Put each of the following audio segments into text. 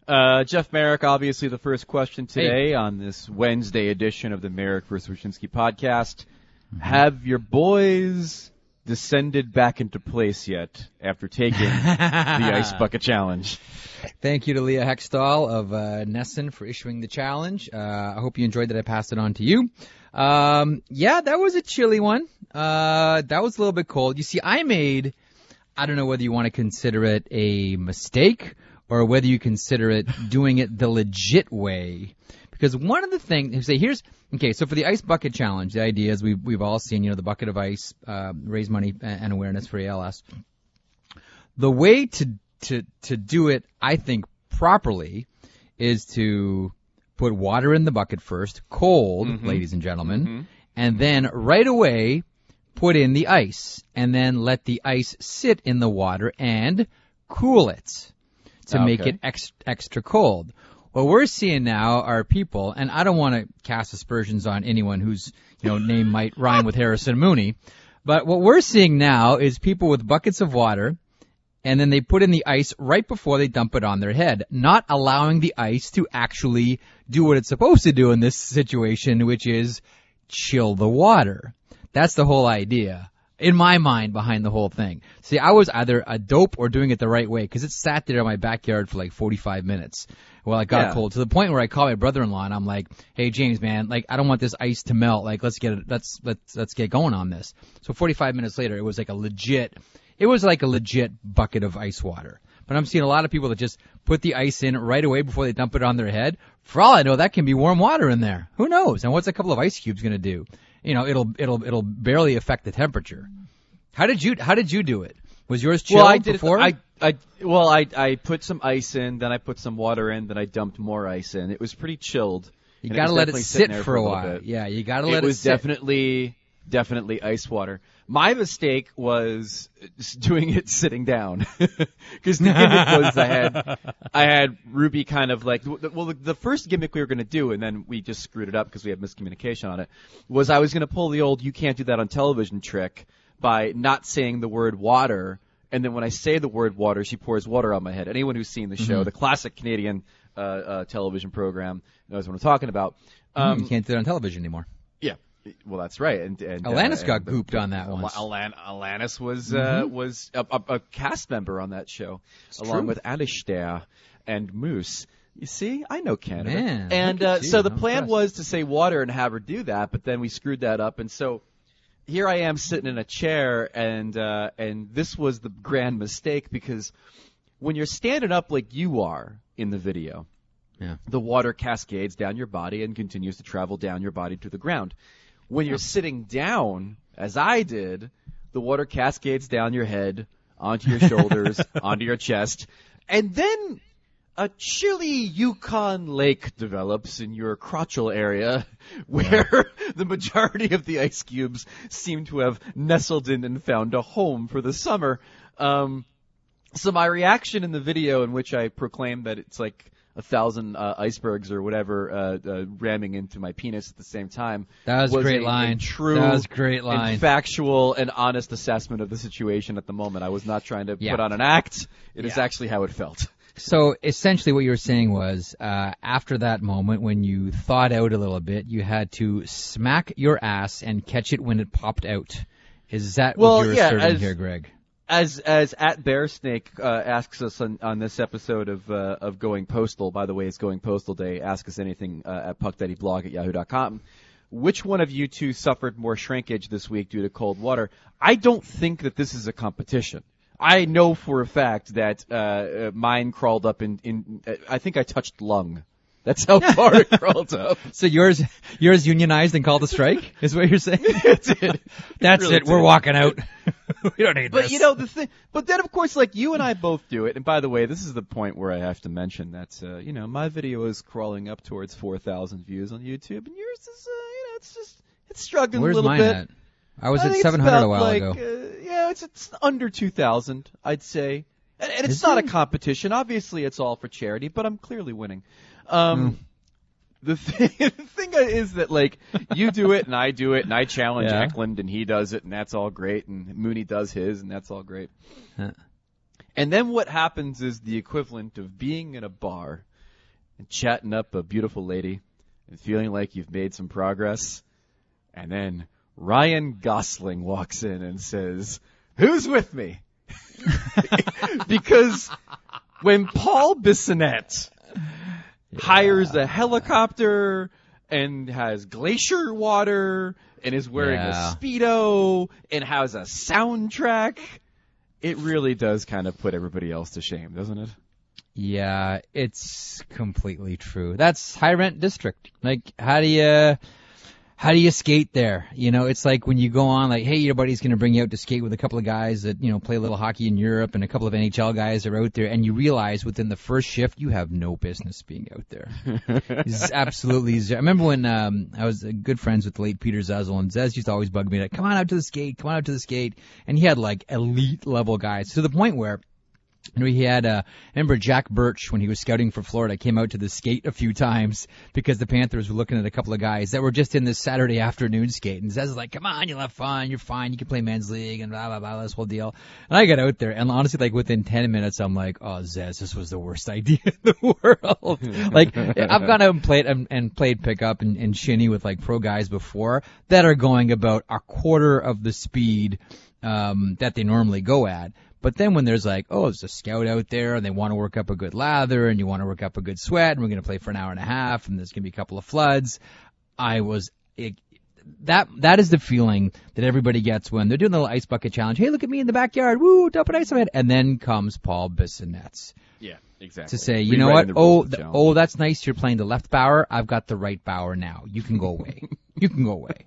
Jeff Merrick, obviously the first question today on this Wednesday edition of the Merrick vs. Wyshynski podcast. Mm-hmm. Have your boys descended back into place yet after taking the Ice Bucket Challenge? Thank you to Leah Hextall of Nesson for issuing the challenge. I hope you enjoyed that. I passed it on to you. Yeah, that was a chilly one. That was a little bit cold. You see, I don't know whether you want to consider it a mistake or whether you consider it doing it the legit way. Because one of the things, so for the Ice Bucket Challenge, the idea is we've all seen, the bucket of ice, raise money and awareness for ALS. The way to do it, I think, properly is to put water in the bucket first, cold, ladies and gentlemen, and then right away put in the ice, and then let the ice sit in the water and cool it to make it extra cold. What we're seeing now are people, and I don't want to cast aspersions on anyone whose name might rhyme with Harrison Mooney, but what we're seeing now is people with buckets of water, and then they put in the ice right before they dump it on their head, not allowing the ice to actually do what it's supposed to do in this situation, which is chill the water. That's the whole idea, in my mind, behind the whole thing. See, I was either a dope or doing it the right way, because it sat there in my backyard for like 45 minutes while it got cold, to the point where I called my brother-in-law and I'm like, "Hey, James, man, I don't want this ice to melt. Let's get going on this." So 45 minutes later, it was like a legit bucket of ice water. But I'm seeing a lot of people that just put the ice in right away before they dump it on their head. For all I know, that can be warm water in there. Who knows? And what's a couple of ice cubes going to do? It'll barely affect the temperature. How did you do it? Was yours chilled before? I put some ice in, then I put some water in, then I dumped more ice in. It was pretty chilled. You got to let it sit for a while. Yeah, you got to let it sit. It was definitely ice water. My mistake was doing it sitting down, because the gimmick was I had Ruby kind of the first gimmick we were going to do, and then we just screwed it up because we had miscommunication on it, was I was going to pull the old "you can't do that on television" trick by not saying the word water, and then when I say the word water, she pours water on my head. Anyone who's seen the show, the classic Canadian television program, knows what I'm talking about. You can't do it on television anymore. Yeah. Well, that's right. And Alanis got gooped on that one. Alanis was a cast member on that show, along with Alistair and Moose. You see, I know Canada. Man, and so the plan was to say water and have her do that, but then we screwed that up, and so here I am sitting in a chair, and this was the grand mistake, because when you're standing up like you are in the video, the water cascades down your body and continues to travel down your body to the ground. When you're sitting down, as I did, the water cascades down your head, onto your shoulders, onto your chest, and then a chilly Yukon lake develops in your crotchal area, where the majority of the ice cubes seem to have nestled in and found a home for the summer. So my reaction in the video, in which I proclaimed that it's like 1,000 icebergs or whatever ramming into my penis at the same time. That was a great line. True, that was a great line. And factual and honest assessment of the situation at the moment. I was not trying to put on an act. It is actually how it felt. So essentially what you were saying was, after that moment when you thawed out a little bit, you had to smack your ass and catch it when it popped out. Is that what you're asserting here, Greg? As at Bearsnake asks us on this episode of Going Postal, by the way, it's Going Postal Day. Ask us anything at puckdaddyblog@yahoo.com. Which one of you two suffered more shrinkage this week due to cold water? I don't think that this is a competition. I know for a fact that mine crawled up in I think I touched lung. That's how far it crawled up. So yours unionized and called a strike, is what you're saying? It did. That's really it. We're walking out. We don't need this. But the thing. But then, of course, you and I both do it. And by the way, this is the point where I have to mention that my video is crawling up towards 4,000 views on YouTube, and yours is it's struggling Where's a little mine bit. At? I was at 700 a while ago. It's under 2,000, I'd say. And it's not a competition. Obviously, it's all for charity, but I'm clearly winning. The thing is that, you do it and I do it and I challenge Eklund and he does it and that's all great, and Mooney does his and that's all great. And then what happens is the equivalent of being in a bar and chatting up a beautiful lady and feeling like you've made some progress. And then Ryan Gosling walks in and says, "Who's with me?" Because when Paul Bissonnette hires a helicopter and has glacier water and is wearing a Speedo and has a soundtrack, it really does kind of put everybody else to shame, doesn't it? Yeah, it's completely true. That's high rent district. Like, how do you skate there? You know, it's like when you go on, like, hey, your buddy's going to bring you out to skate with a couple of guys that, you know, play a little hockey in Europe, and a couple of NHL guys are out there, and you realize within the first shift you have no business being out there. It's absolutely zero. I remember when I was good friends with the late Peter Zezel, and Zez used to always bug me, like, come on out to the skate, and he had, like, elite level guys to the point where, you know, he had, I remember Jack Birch, when he was scouting for Florida, came out to the skate a few times because the Panthers were looking at a couple of guys that were just in this Saturday afternoon skate. And Zez was like, come on, you'll have fun, you're fine, you can play men's league, and blah, blah, blah, this whole deal. And I got out there, and honestly, like, within 10 minutes, I'm like, oh, Zez, this was the worst idea in the world. Like, I've gone out and played pickup and shinny with, like, pro guys before that are going about a quarter of the speed that they normally go at. But then when there's like, oh, there's a scout out there and they want to work up a good lather and you want to work up a good sweat and we're going to play for an hour and a half and there's going to be a couple of floods, that is the feeling that everybody gets when they're doing the little ice bucket challenge. Hey, look at me in the backyard. Woo, dump an ice on my head. And then comes Paul Bissonnette. Yeah, exactly. To say, you know what? That's nice. You're playing the left bower. I've got the right bower now. You can go away. You can go away.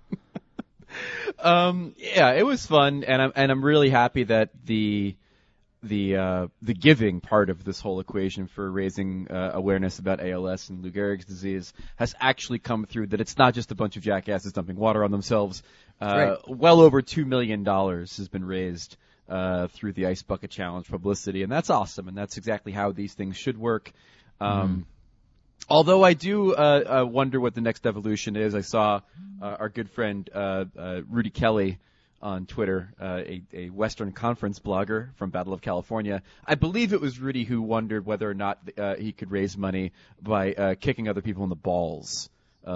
Yeah, it was fun, and I'm really happy that the giving part of this whole equation for raising awareness about ALS and Lou Gehrig's disease has actually come through. That it's not just a bunch of jackasses dumping water on themselves. Right. Well over $2 million has been raised through the Ice Bucket Challenge publicity, and that's awesome. And that's exactly how these things should work. Although I do wonder what the next evolution is. I saw our good friend Rudy Kelly on Twitter, a Western Conference blogger from Battle of California. I believe it was Rudy who wondered whether or not he could raise money by kicking other people in the balls.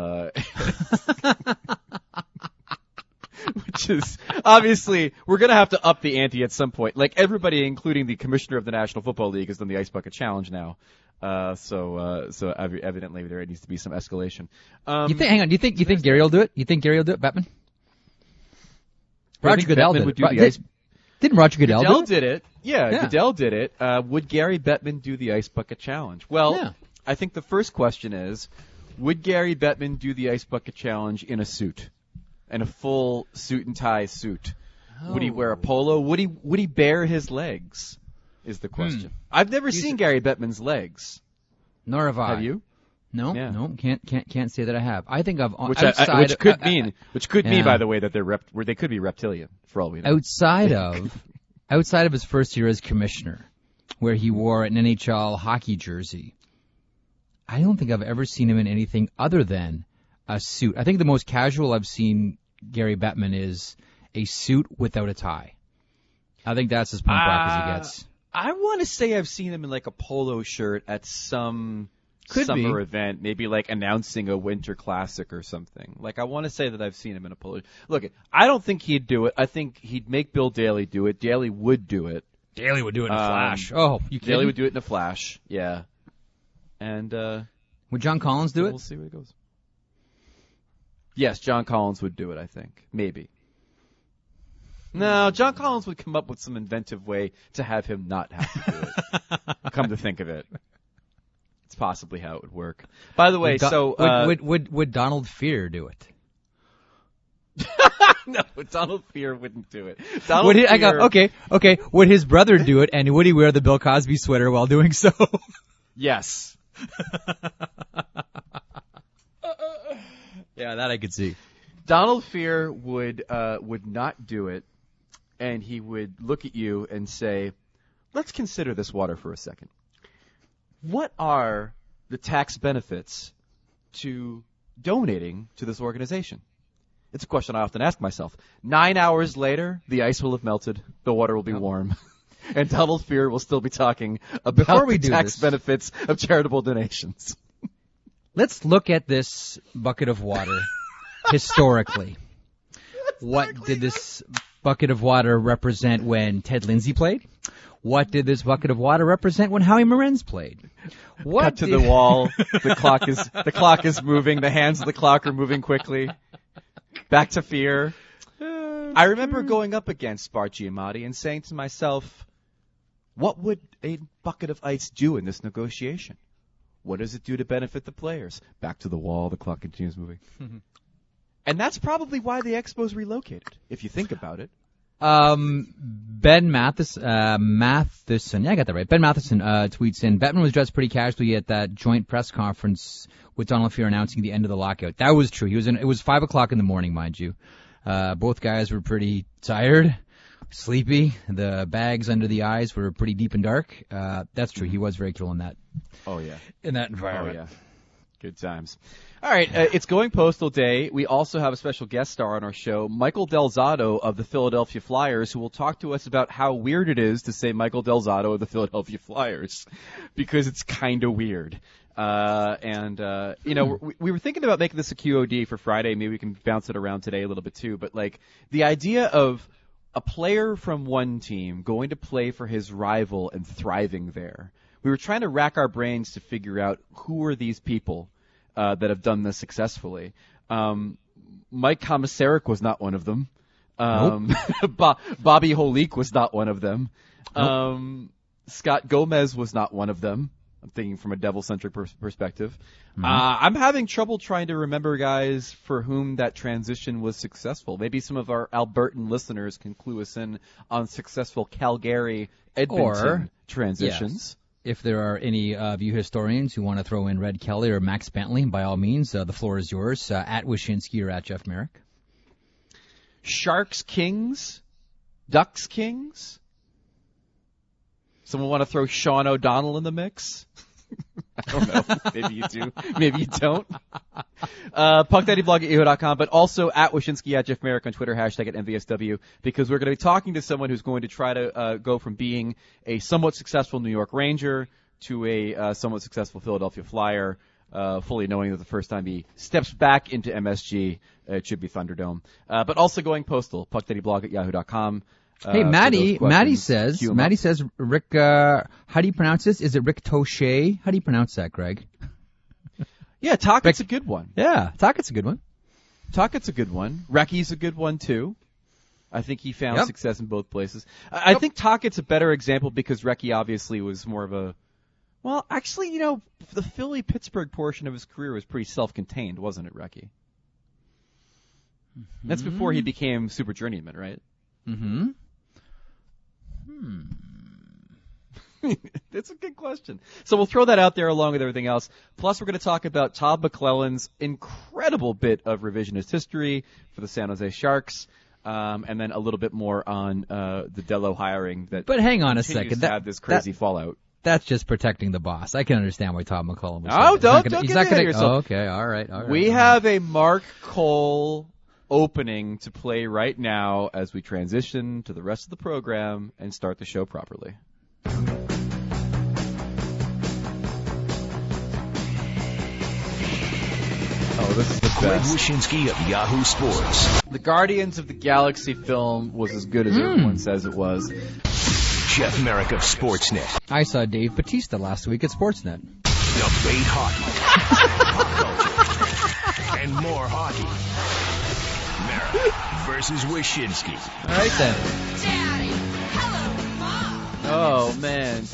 Which is, obviously, we're going to have to up the ante at some point. Like, everybody, including the commissioner of the National Football League, has done the Ice Bucket Challenge now. So evidently there needs to be some escalation. Hang on. Do you think Gary will do it? You think Gary will do it, Bettman? Roger Goodell didn't Roger Goodell did it? Yeah, Goodell did it. Would Gary Bettman do the Ice Bucket Challenge? Well, I think the first question is, would Gary Bettman do the Ice Bucket Challenge in a suit? In a full suit and tie suit? Oh. Would he wear a polo? Would he bare his legs? Is the question. I've never seen Gary Bettman's legs. Nor have I. Have you? No, can't say that I have. I think I've which could mean, by the way, that they could be reptilian for all we know. Outside of his first year as commissioner, where he wore an NHL hockey jersey, I don't think I've ever seen him in anything other than a suit. I think the most casual I've seen Gary Bettman is a suit without a tie. I think that's as punk rock as he gets. I want to say I've seen him in like a polo shirt at some summer event, maybe like announcing a winter classic or something. Like, I want to say that I've seen him in a polo. Look, I don't think he'd do it. I think he'd make Bill Daly do it. Daly would do it. Daly would do it in a flash. Oh, you kidding? Daly would do it in a flash. Yeah. And would John Collins do it? We'll see where it goes. Yes, John Collins would do it, I think. Maybe. No, John Collins would come up with some inventive way to have him not have to do it. Come to think of it. It's possibly how it would work. By the way, would Donald Fear do it? No, Donald Fear wouldn't do it. Okay. Would his brother do it, and would he wear the Bill Cosby sweater while doing so? Yes. Yeah, that I could see. Donald Fear would not do it, and he would look at you and say, let's consider this water for a second. What are the tax benefits to donating to this organization? It's a question I often ask myself. 9 hours later, the ice will have melted. The water will be warm. and Donald Fear will still be talking about the tax benefits of charitable donations. Let's look at this bucket of water historically. What did this bucket of water represent when Ted Lindsay played? What did this bucket of water represent when Howie Morenz played? Cut to the wall. The clock is moving. The hands of the clock are moving quickly. Back to Fear. I remember going up against Bart Giamatti and saying to myself, what would a bucket of ice do in this negotiation? What does it do to benefit the players? Back to the wall. The clock continues moving. And that's probably why the Expos relocated, if you think about it. Ben Matheson, yeah, I got that right. Ben Matheson tweets in, Bettman was dressed pretty casually at that joint press conference with Donald Fear announcing the end of the lockout. That was true. It was 5 o'clock in the morning, mind you. Both guys were pretty tired, sleepy. The bags under the eyes were pretty deep and dark. That's true. He was very cool in that. Oh, yeah. In that environment. Oh, yeah. Good times. All right, it's Going Postal Day. We also have a special guest star on our show, Michael Del Zotto of the Philadelphia Flyers, who will talk to us about how weird it is to say Michael Del Zotto of the Philadelphia Flyers, because it's kind of weird. We were thinking about making this a QOD for Friday. Maybe we can bounce it around today a little bit too. But like the idea of a player from one team going to play for his rival and thriving there. We were trying to rack our brains to figure out who are these people that have done this successfully. Mike Komisarek was not one of them. Nope. Bobby Holik was not one of them. Nope. Scott Gomez was not one of them. I'm thinking from a devil-centric perspective. Mm-hmm. I'm having trouble trying to remember guys for whom that transition was successful. Maybe some of our Albertan listeners can clue us in on successful Calgary, Edmonton transitions. Yes. If there are any of you historians who want to throw in Red Kelly or Max Bentley, by all means, the floor is yours, at Wyshynski or at Jeff Merrick. Sharks Kings? Ducks Kings? Someone want to throw Sean O'Donnell in the mix? I don't know. Maybe you do. Maybe you don't. PuckDaddyBlog@yahoo.com, but also at Wyshynski, at Jeff Merrick on Twitter, hashtag at MVSW, because we're going to be talking to someone who's going to try to go from being a somewhat successful New York Ranger to a somewhat successful Philadelphia Flyer, fully knowing that the first time he steps back into MSG, it should be Thunderdome. But also Going Postal, PuckDaddyBlog@yahoo.com. Hey, Maddie says, Rick, how do you pronounce this? Is it Rick Toshe? How do you pronounce that, Greg? Yeah, Tockett's a good one. Yeah, Tockett's a good one. Tockett's a good one. Recky's a good one, too. I think he found success in both places. I think Tockett's a better example because Recky obviously was more of a... Well, actually, the Philly-Pittsburgh portion of his career was pretty self-contained, wasn't it, Recky? Mm-hmm. That's before he became Super Journeyman, right? Mm-hmm. That's a good question. So we'll throw that out there along with everything else. Plus, we're going to talk about Todd McClellan's incredible bit of revisionist history for the San Jose Sharks, and then a little bit more on the Dello hiring that. But hang on a second. To have this crazy fallout. That's just protecting the boss. I can understand why Todd McClellan was. Oh, don't get ahead of yourself. Oh, okay, all right. We have a Mark Cole opening to play right now as we transition to the rest of the program and start the show properly. Oh, this is the best. Greg Wyshynski of Yahoo Sports. The Guardians of the Galaxy film was as good as everyone says it was. Jeff Merrick of Sportsnet. I saw Dave Bautista last week at Sportsnet. Debate hockey. Pop culture. And more hockey. Merrick versus Wyshynski. All right, then. Daddy. Hello, Mom. Oh, man.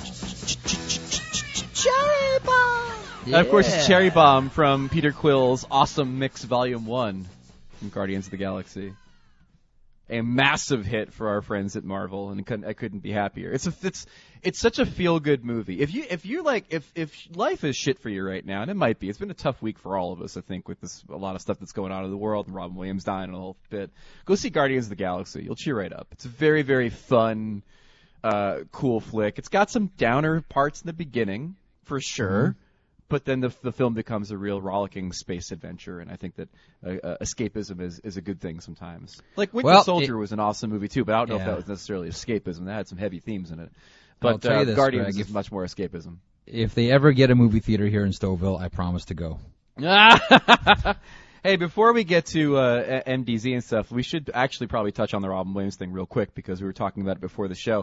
Cherry Bomb. Yeah. And of course, it's Cherry Bomb from Peter Quill's Awesome Mix Volume 1 from Guardians of the Galaxy. A massive hit for our friends at Marvel, and I couldn't be happier. It's such a feel-good movie. If life is shit for you right now, and it might be, it's been a tough week for all of us, I think, with a lot of stuff that's going on in the world, and Robin Williams dying and a whole bit. Go see Guardians of the Galaxy. You'll cheer right up. It's a very, very fun, cool flick. It's got some downer parts in the beginning, for sure, but then the film becomes a real rollicking space adventure, and I think that escapism is a good thing sometimes. Like Winter Soldier was an awesome movie too, but I don't know if that was necessarily escapism. That had some heavy themes in it. But Guardians is much more escapism. If they ever get a movie theater here in Stouffville, I promise to go. Hey, before we get to MDZ and stuff, we should actually probably touch on the Robin Williams thing real quick because we were talking about it before the show.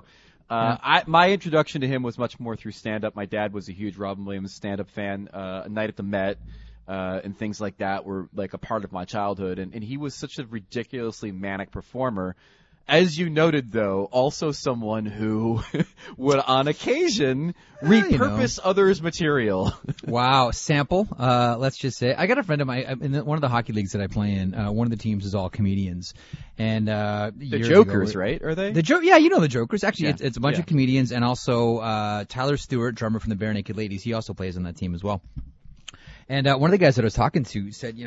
My introduction to him was much more through stand-up. My dad was a huge Robin Williams stand-up fan. A Night at the Met and things like that were like a part of my childhood. And he was such a ridiculously manic performer. As you noted, though, also someone who would, on occasion, repurpose others' material. Wow. Sample, let's just say. I got a friend of mine in one of the hockey leagues that I play in. One of the teams is all comedians. And the Jokers, right? Are they? Yeah, you know the Jokers. Actually, it's a bunch of comedians, and also Tyler Stewart, drummer from the Bare Naked Ladies. He also plays on that team as well. And one of the guys that I was talking to said,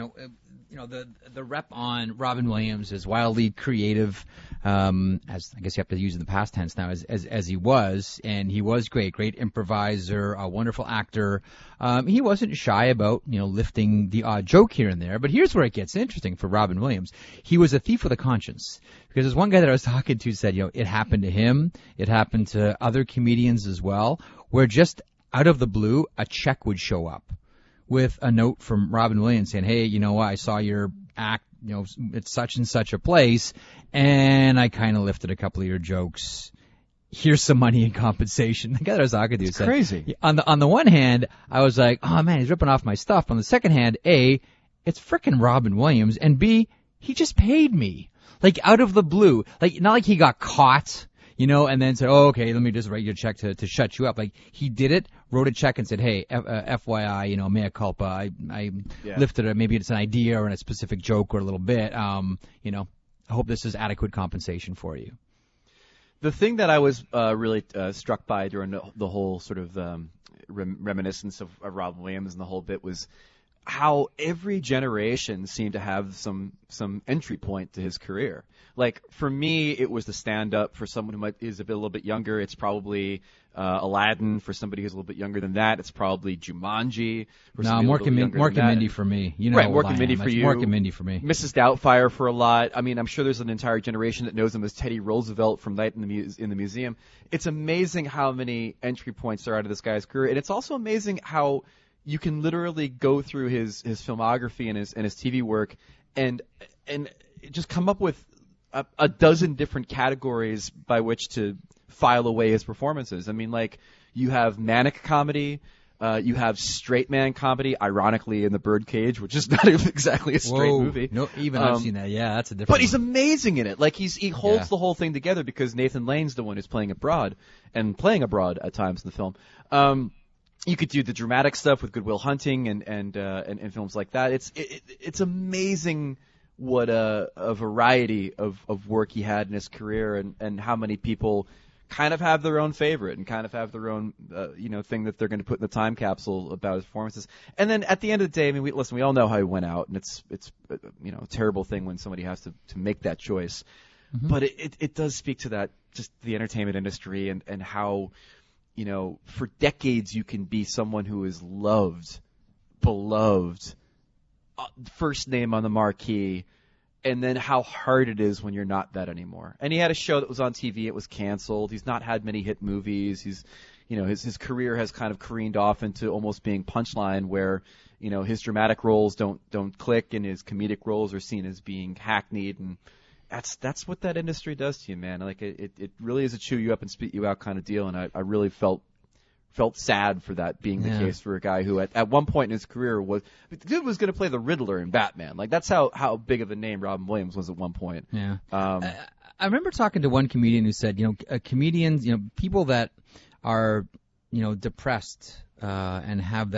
the rep on Robin Williams is wildly creative, as I guess you have to use in the past tense now, as he was, and he was great improviser, a wonderful actor. He wasn't shy about, lifting the odd joke here and there, but here's where it gets interesting for Robin Williams. He was a thief with a conscience, because there's one guy that I was talking to said, it happened to him, it happened to other comedians as well, where just out of the blue, a check would show up with a note from Robin Williams saying, hey, I saw your act, it's such and such a place, and I kind of lifted a couple of your jokes. Here's some money in compensation. The guy that I was talking to said, crazy. On the one hand, I was like, oh man, he's ripping off my stuff. On the second hand, A, it's frickin' Robin Williams, and B, he just paid me. Like, out of the blue. Like, not like he got caught, and then said, oh, okay, let me just write you a check to shut you up. Like, he did it, wrote a check and said, hey, FYI, mea culpa, I lifted it, maybe it's an idea or a specific joke or a little bit, I hope this is adequate compensation for you. The thing that I was really struck by during the whole sort of reminiscence of Robin Williams and the whole bit was how every generation seemed to have some entry point to his career. Like, for me, it was the stand-up. For someone who is a little bit younger, it's probably Aladdin. For somebody who's a little bit younger than that, it's probably Jumanji. No, Mork and Mindy for me. Right, Mork and Mindy for you. Mork and Mindy for me. Mrs. Doubtfire for a lot. I mean, I'm sure there's an entire generation that knows him as Teddy Roosevelt from Night in the Museum. It's amazing how many entry points there are to this guy's career, and it's also amazing how you can literally go through his filmography and his TV work and just come up with a dozen different categories by which to file away his performances. I mean, like, you have manic comedy, you have straight man comedy, ironically in The Birdcage, which is not exactly a straight movie. No, even I've seen that. Yeah, that's a different But he's amazing in it. Like, he holds the whole thing together because Nathan Lane's the one who's playing abroad at times in the film. You could do the dramatic stuff with Good Will Hunting and films like that. It's amazing what a variety of work he had in his career, and how many people kind of have their own favorite and kind of have their own thing that they're going to put in the time capsule about his performances. And then at the end of the day, I mean, we all know how he went out, and it's a terrible thing when somebody has to make that choice. Mm-hmm. But it does speak to that, just the entertainment industry and how, for decades you can be someone who is loved, beloved, first name on the marquee, and then how hard it is when you're not that anymore. And he had a show that was on TV, it was canceled. He's not had many hit movies. He's, his career has kind of careened off into almost being Punchline, where, his dramatic roles don't click and his comedic roles are seen as being hackneyed, and that's what that industry does to you, man. Like, it really is a chew you up and spit you out kind of deal, and I really felt sad for that being the case for a guy who at one point in his career was going to play the Riddler in Batman. Like, that's how big of a name Robin Williams was at one point. Yeah. I remember talking to one comedian who said, comedians, people that are, depressed and have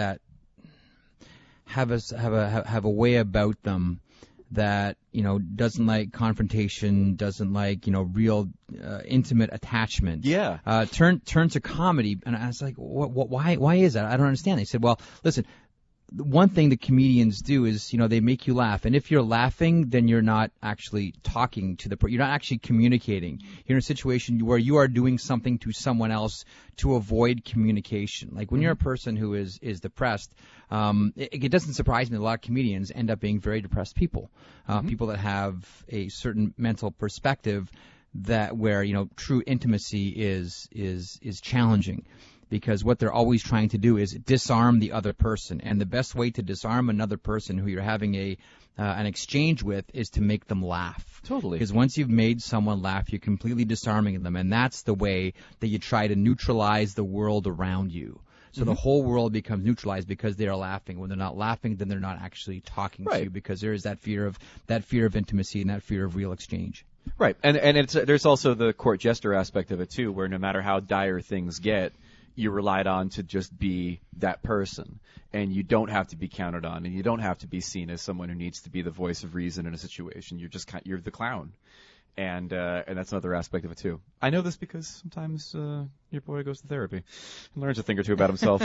a way about them that, doesn't like confrontation, doesn't like, real intimate attachment. Yeah. Turn to comedy. And I was like, why is that? I don't understand. They said, well, listen, one thing the comedians do is, they make you laugh. And if you're laughing, then you're not actually talking to you're not actually communicating. You're in a situation where you are doing something to someone else to avoid communication. Like when you're a person who is depressed, it doesn't surprise me that a lot of comedians end up being very depressed people. People that have a certain mental perspective where true intimacy is challenging. Because what they're always trying to do is disarm the other person. And the best way to disarm another person who you're having an exchange with is to make them laugh. Totally. Because once you've made someone laugh, you're completely disarming them. And that's the way that you try to neutralize the world around you. So the whole world becomes neutralized because they are laughing. When they're not laughing, then they're not actually talking to you, because there is that fear of intimacy and that fear of real exchange. Right. And there's also the court jester aspect of it, too, where no matter how dire things get, you relied on to just be that person, and you don't have to be counted on, and you don't have to be seen as someone who needs to be the voice of reason in a situation. You're the clown, and that's another aspect of it too. I know this because sometimes your boy goes to therapy and learns a thing or two about himself.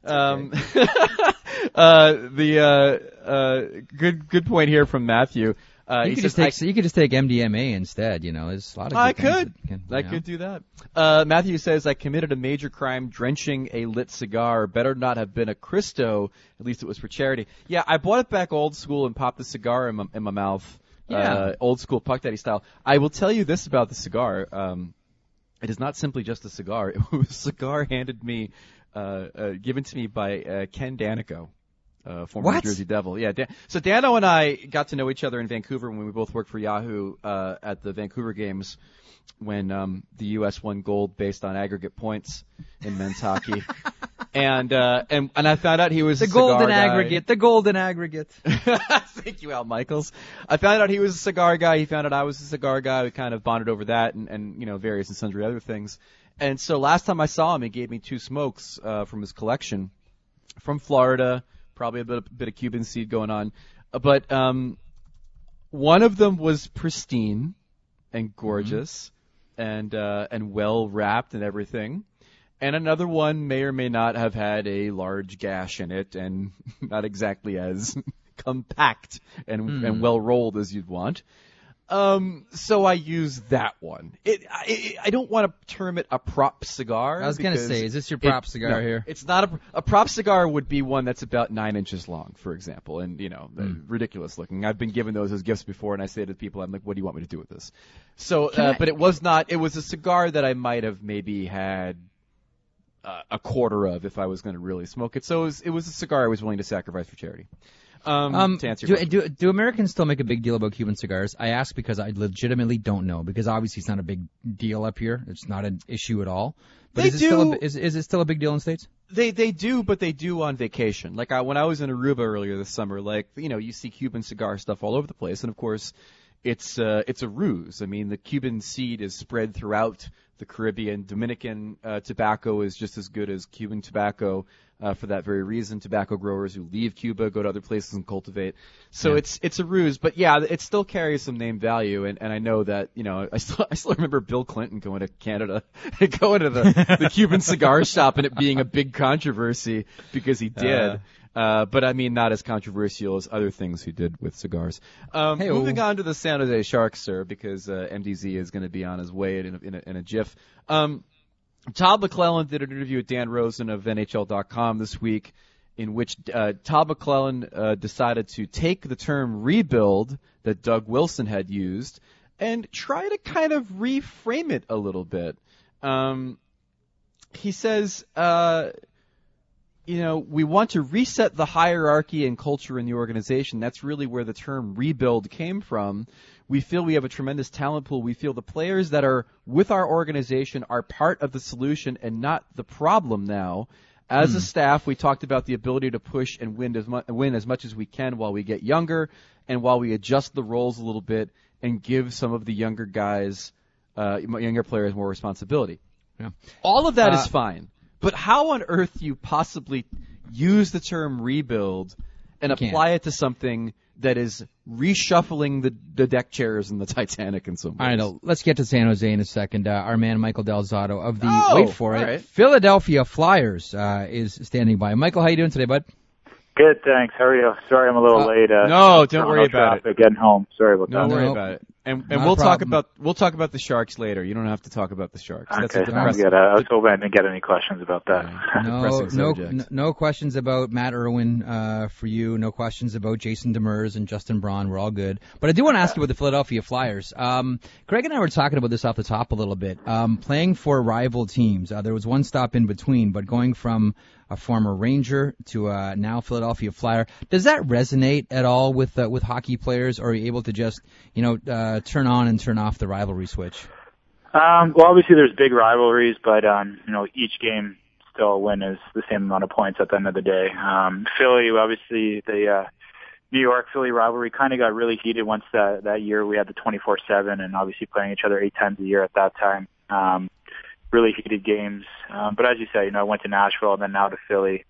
Good point here from Matthew. You could just take MDMA instead. There's a lot of. I could do that. Matthew says, I committed a major crime drenching a lit cigar. Better not have been a Cristo. At least it was for charity. Yeah, I bought it back old school and popped the cigar in my mouth. Yeah. Old school Puck Daddy style. I will tell you this about the cigar. It is not simply just a cigar. It was a cigar given to me by Ken Danico. Former New Jersey Devil. Yeah. So Dano and I got to know each other in Vancouver when we both worked for Yahoo at the Vancouver games when the U.S. won gold based on aggregate points in men's hockey. And I found out he was the golden aggregate. The golden aggregate. Thank you, Al Michaels. I found out he was a cigar guy. He found out I was a cigar guy. We kind of bonded over that and various and sundry other things. And so last time I saw him, he gave me 2 smokes from his collection from Florida. Probably a bit of Cuban seed going on. But one of them was pristine and gorgeous and well wrapped and everything. And another one may or may not have had a large gash in it and not exactly as compact and well rolled as you'd want. So I use that one. I don't want to term it a prop cigar. I was going to say, is this your prop cigar here? It's not a prop cigar. Would be one that's about 9 inches long, for example, and ridiculous looking. I've been given those as gifts before, and I say to people, I'm like, what do you want me to do with this? So, but it was not. It was a cigar that I might have maybe had a quarter of if I was going to really smoke it. So it was a cigar I was willing to sacrifice for charity. To answer your question. Do Americans still make a big deal about Cuban cigars? I ask because I legitimately don't know, because obviously it's not a big deal up here. It's not an issue at all. But is it still a big deal in the States? They do, but they do on vacation. Like when I was in Aruba earlier this summer, you see Cuban cigar stuff all over the place, and of course it's a ruse. I mean, the Cuban seed is spread throughout the Caribbean. Dominican tobacco is just as good as Cuban tobacco. For that very reason, tobacco growers who leave Cuba go to other places and cultivate. So it's a ruse, but yeah, it still carries some name value. And I know that I still remember Bill Clinton going to Canada, going to the Cuban cigar shop, and it being a big controversy because he did. But I mean, not as controversial as other things he did with cigars. Moving on to the San Jose Sharks, sir, because MDZ is going to be on his way in a jiff. Todd McClellan did an interview with Dan Rosen of NHL.com this week in which Todd McClellan decided to take the term rebuild that Doug Wilson had used and try to kind of reframe it a little bit. He says, we want to reset the hierarchy and culture in the organization. That's really where the term rebuild came from. We feel we have a tremendous talent pool. We feel the players that are with our organization are part of the solution and not the problem now. As a staff, we talked about the ability to push and win as much as we can while we get younger and while we adjust the roles a little bit and give some of the younger guys, younger players more responsibility. Yeah. All of that is fine. But how on earth do you possibly use the term rebuild and apply it to something that is reshuffling the deck chairs in the Titanic in some ways? I know. Let's get to San Jose in a second. Our man Michael Del Zotto of the Philadelphia Flyers is standing by. Michael, how you doing today, bud? Good, thanks. How are you? Sorry I'm a little late. No, don't worry about it. Getting home. Sorry about that. Don't worry Nope. about it. And Not a we'll talk problem. about the Sharks later. You don't have to talk about the Sharks. That's a Okay, sounds depressing. good. I was hoping I didn't get any questions about that. No questions about Matt Irwin for you. No questions about Jason Demers and Justin Braun. We're all good. But I do want to ask you about the Philadelphia Flyers. Greg and I were talking about this off the top a little bit. Playing for rival teams. There was one stop in between, but going from a former Ranger to a now Philadelphia Flyer, does that resonate at all with hockey players, or are you able to just turn on and turn off the rivalry switch? Well, obviously there's big rivalries, but each game still a win is the same amount of points at the end of the day. Philly, obviously the New York Philly rivalry kind of got really heated once that year we had the 24/7 and obviously playing each other 8 times a year at that time. Really heated games. But as you say, I went to Nashville and then now to Philly.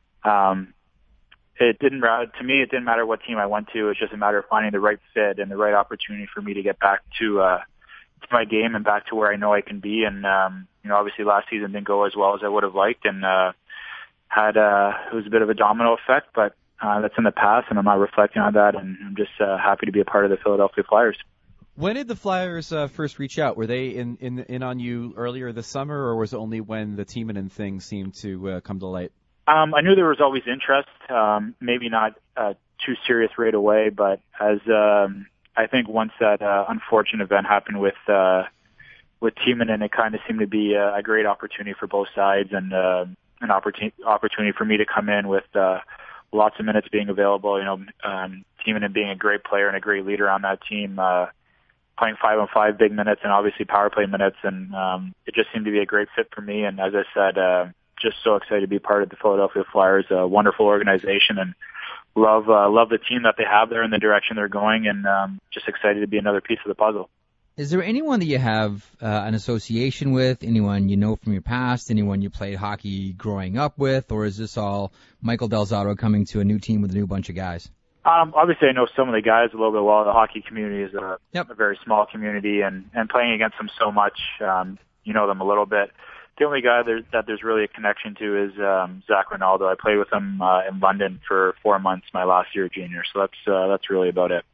It didn't matter what team I went to. It was just a matter of finding the right fit and the right opportunity for me to get back to my game and back to where I know I can be. And obviously last season didn't go as well as I would have liked, and it was a bit of a domino effect. But that's in the past, and I'm not reflecting on that. And I'm just happy to be a part of the Philadelphia Flyers. When did the Flyers first reach out? Were they in on you earlier this summer, or was it only when the Timonen thing seemed to come to light? I knew there was always interest, maybe not too serious right away, but as I think once that unfortunate event happened with Timonen, it kind of seemed to be a great opportunity for both sides, and an opportunity for me to come in with lots of minutes being available. Timonen being a great player and a great leader on that team, playing 5-on-5 big minutes and obviously power play minutes, and it just seemed to be a great fit for me. And as I said, just so excited to be part of the Philadelphia Flyers, a wonderful organization, and love the team that they have there and the direction they're going, and just excited to be another piece of the puzzle. Is there anyone that you have an association with, anyone you know from your past, anyone you played hockey growing up with, or is this all Michael Del Zotto coming to a new team with a new bunch of guys? Obviously, I know some of the guys a little bit well. The hockey community is a very small community, and playing against them so much, you know them a little bit. The only guy that there's really a connection to is Zach Ronaldo. I played with him in London for 4 months my last year junior, so that's really about it.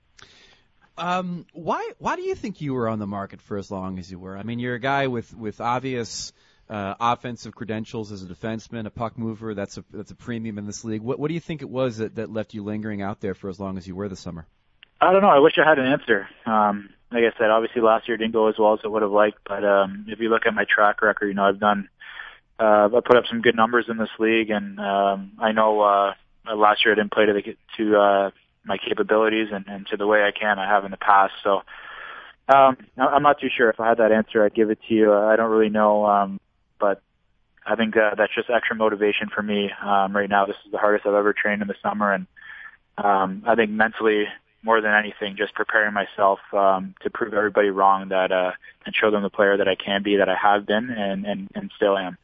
Why do you think you were on the market for as long as you were? I mean, you're a guy with obvious offensive credentials as a defenseman, a puck mover. That's a premium in this league. What do you think it was that left you lingering out there for as long as you were this summer? I don't know. I wish I had an answer. Like I said, obviously last year didn't go as well as I would have liked, but if you look at my track record, I put up some good numbers in this league, and I know last year I didn't play to my capabilities and to the way I have in the past. So I'm not too sure. If I had that answer, I'd give it to you. I don't really know, but I think that's just extra motivation for me right now. This is the hardest I've ever trained in the summer, and I think mentally, more than anything, just preparing myself to prove everybody wrong and show them the player that I can be, that I have been, and still am.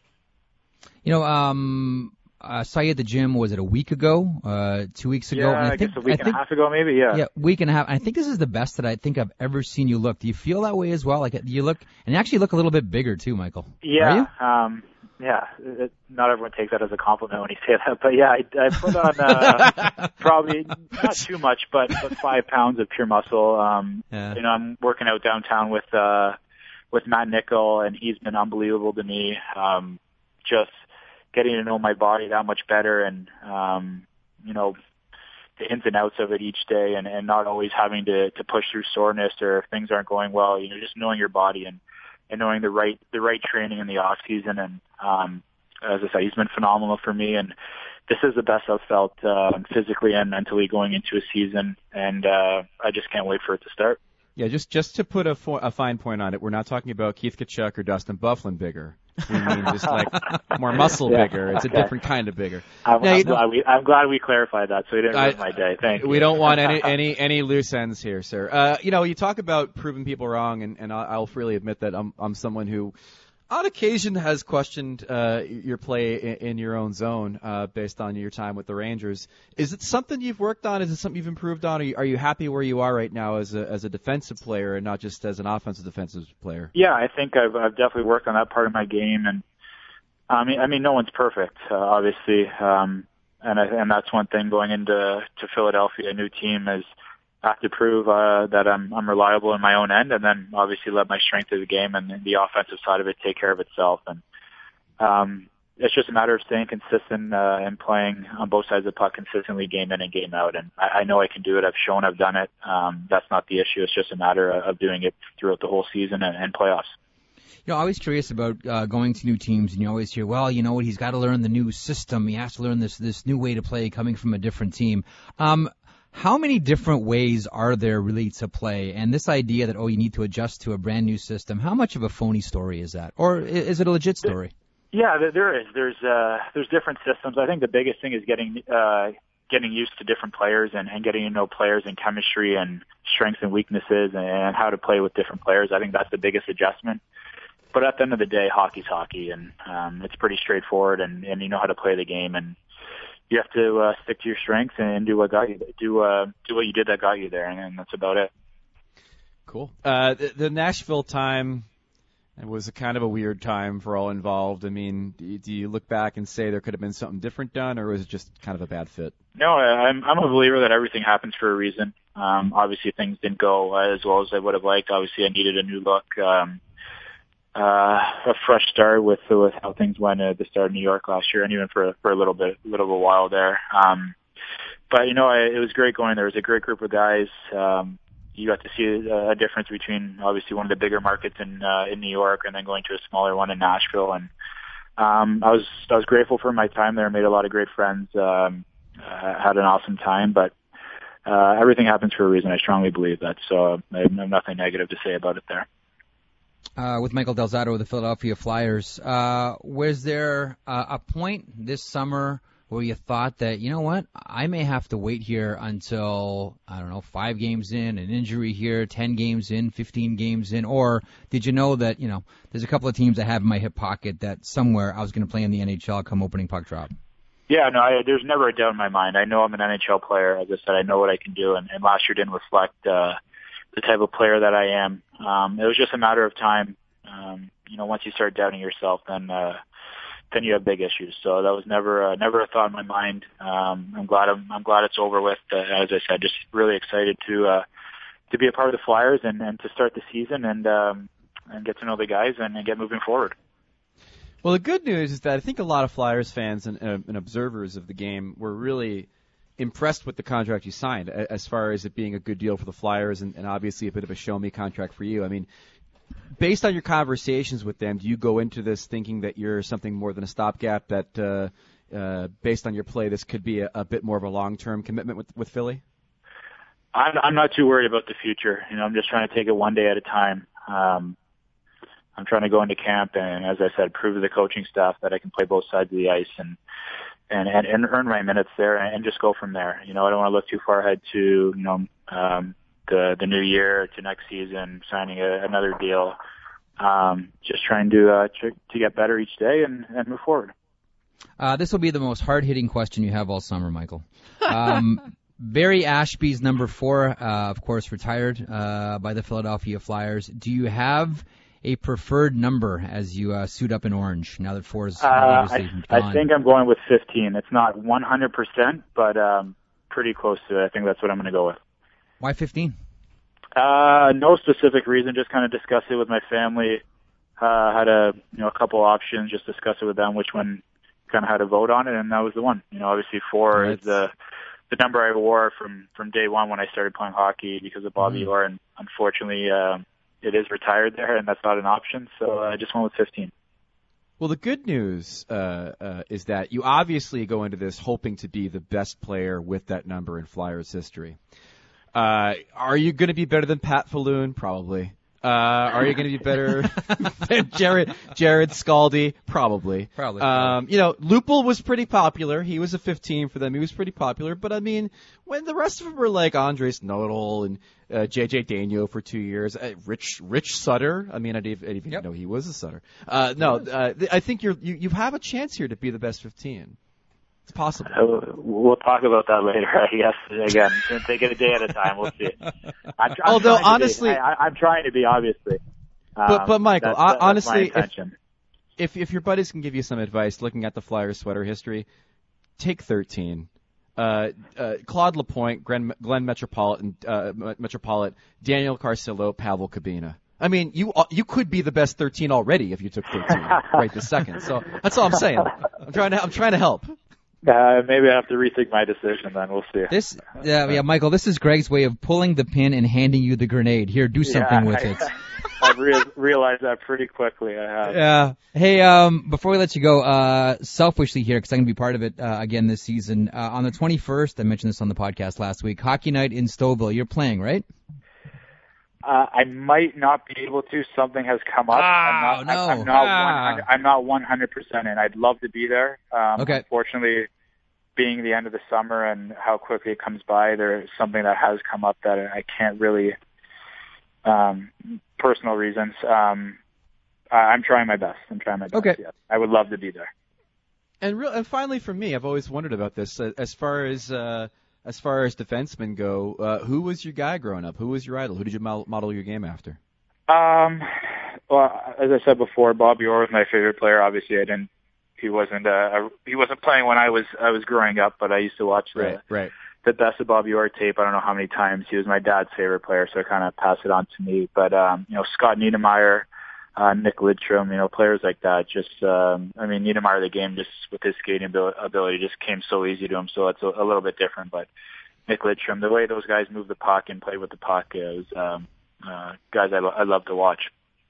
I saw you at the gym, was it a week ago, 2 weeks ago? Yeah, and I guess a week and a half ago maybe, yeah. Yeah, week and a half. I think this is the best that I think I've ever seen you look. Do you feel that way as well? Like you look, and you actually look a little bit bigger too, Michael. Yeah, yeah. Not everyone takes that as a compliment when you say that, but yeah, I put on probably not too much, but 5 pounds of pure muscle. I'm working out downtown with Matt Nickel, and he's been unbelievable to me. Just getting to know my body that much better, and the ins and outs of it each day, and not always having to push through soreness or if things aren't going well. Just knowing your body and knowing the right training in the off season. And as I said, he's been phenomenal for me, and this is the best I've felt physically and mentally going into a season, and I just can't wait for it to start. Yeah, just to put a fine point on it, we're not talking about Keith Tkachuk or Dustin Byfuglien bigger. We mean just like more muscle bigger. It's a different kind of bigger. I'm glad we clarified that, so you didn't ruin my day. Thank you. We don't want any loose ends here, sir. You talk about proving people wrong, and I'll freely admit that I'm someone who, on occasion, has questioned your play in your own zone based on your time with the Rangers. Is it something you've worked on? Is it something you've improved on? Are you happy where you are right now as a defensive player and not just as an offensive defensive player? Yeah, I think I've definitely worked on that part of my game, and I mean no one's perfect, obviously. and that's one thing going into Philadelphia, a new team, is I have to prove that I'm reliable in my own end, and then obviously let my strength of the game and the offensive side of it take care of itself. And it's just a matter of staying consistent and playing on both sides of the puck consistently, game in and game out. And I know I can do it. I've shown I've done it. That's not the issue. It's just a matter of doing it throughout the whole season and playoffs. You know, always curious about going to new teams, and you always hear, well, you know what, he's got to learn the new system. He has to learn this new way to play coming from a different team. How many different ways are there really to play? And this idea that, you need to adjust to a brand new system, how much of a phony story is that? Or is it a legit story? Yeah, there is. There's different systems. I think the biggest thing is getting used to different players and getting to know players and chemistry and strengths and weaknesses and how to play with different players. I think that's the biggest adjustment. But at the end of the day, hockey's hockey, and it's pretty straightforward, and you know how to play the game, and you have to stick to your strengths and do what you did that got you there, and that's about it. Cool. The Nashville time was a kind of a weird time for all involved. I mean, do you look back and say there could have been something different done, or was it just kind of a bad fit? No, I'm a believer that everything happens for a reason. Obviously, things didn't go as well as I would have liked. Obviously, I needed a new look. A fresh start with how things went at the start of New York last year, and even for a little while there. But you know, it was great going there. It was a great group of guys. You got to see a difference between obviously one of the bigger markets in New York and then going to a smaller one in Nashville. And I was grateful for my time there. Made a lot of great friends. Had an awesome time, but everything happens for a reason. I strongly believe that. So I have nothing negative to say about it there. With Michael Del Zotto of the Philadelphia Flyers, was there a point this summer where you thought that, you know what, I may have to wait here until, 5 games in, an injury here, 10 games in, 15 games in, or did you know that, there's a couple of teams I have in my hip pocket that somewhere I was going to play in the NHL come opening puck drop? Yeah, no, there's never a doubt in my mind. I know I'm an NHL player. As I said, I know what I can do, and last year didn't reflect the type of player that I am. It was just a matter of time. Once you start doubting yourself, then you have big issues. So that was never a thought in my mind. I'm glad it's over with. As I said, just really excited to be a part of the Flyers and to start the season and get to know the guys and get moving forward. Well, the good news is that I think a lot of Flyers fans and observers of the game were really impressed with the contract you signed, as far as it being a good deal for the Flyers and obviously a bit of a show-me contract for you. I mean, based on your conversations with them, do you go into this thinking that you're something more than a stopgap, that based on your play, this could be a bit more of a long-term commitment with Philly? I'm not too worried about the future. I'm just trying to take it one day at a time. I'm trying to go into camp and, as I said, prove to the coaching staff that I can play both sides of the ice and earn my minutes there and just go from there. I don't want to look too far ahead to, the new year, to next season, signing another deal. Just trying to get better each day and move forward. This will be the most hard-hitting question you have all summer, Michael. Barry Ashby's number 4, of course, retired by the Philadelphia Flyers. Do you have a preferred number as you suit up in orange now that 4 is obviously gone? I think I'm going with 15. It's not 100%, but pretty close to it. I think that's what I'm going to go with. Why 15? No specific reason. Just kind of discussed it with my family. Had a couple options. Just discuss it with them which one kind of had to vote on it, and that was the one. Obviously 4 is the number I wore from day one when I started playing hockey because of Bobby Orr, and unfortunately it is retired there, and that's not an option. So I just went with 15. Well, the good news is that you obviously go into this hoping to be the best player with that number in Flyers history. Are you going to be better than Pat Falloon? Probably. Are you going to be better than Jared Scaldi? Probably. Lupul was pretty popular. He was a 15 for them. He was pretty popular. But, I mean, when the rest of them were like Andres Nodal and J.J. Daigneault for 2 years, Rich Sutter. I mean, I didn't even know he was a Sutter. I think you have a chance here to be the best 15. It's possible. We'll talk about that later, I guess. Again, take it a day at a time. We'll see. Although, honestly, I'm trying to be, obviously. But Michael, honestly, that's my intention. If your buddies can give you some advice looking at the Flyers sweater history, take 13. Claude Lapointe, Glenn Metropolitan, Daniel Carcillo, Pavel Kabina. I mean, you could be the best 13 already if you took 13 right this second. So that's all I'm saying. I'm trying to help. Maybe I have to rethink my decision then. We'll see. Michael, this is Greg's way of pulling the pin and handing you the grenade. Here, do something with it. I've realized that pretty quickly. I have. Yeah. Hey, before we let you go, selfishly here, because I'm going to be part of it again this season, on the 21st, I mentioned this on the podcast last week, Hockey Night in Stouffville. You're playing, right? I might not be able to. Something has come up. I'm not 100% in. I'd love to be there. Okay. Unfortunately, being the end of the summer and how quickly it comes by, there's something that has come up that I can't really, personal reasons. I'm trying my best. Okay. Yes. I would love to be there. And finally, for me, I've always wondered about this. As far as defensemen go, who was your guy growing up? Who was your idol? Who did you model your game after? Well, as I said before, Bobby Orr was my favorite player. Obviously, he wasn't playing when I was growing up, but I used to watch the best of Bobby Orr tape. I don't know how many times. He was my dad's favorite player, so I kind of passed it on to me. But Scott Niedermayer, Nick Lidstrom, players like that. Just, Niedermayer, the game just with his skating ability just came so easy to him. So it's a little bit different. But Nick Lidstrom, the way those guys move the puck and play with the puck is guys I love to watch.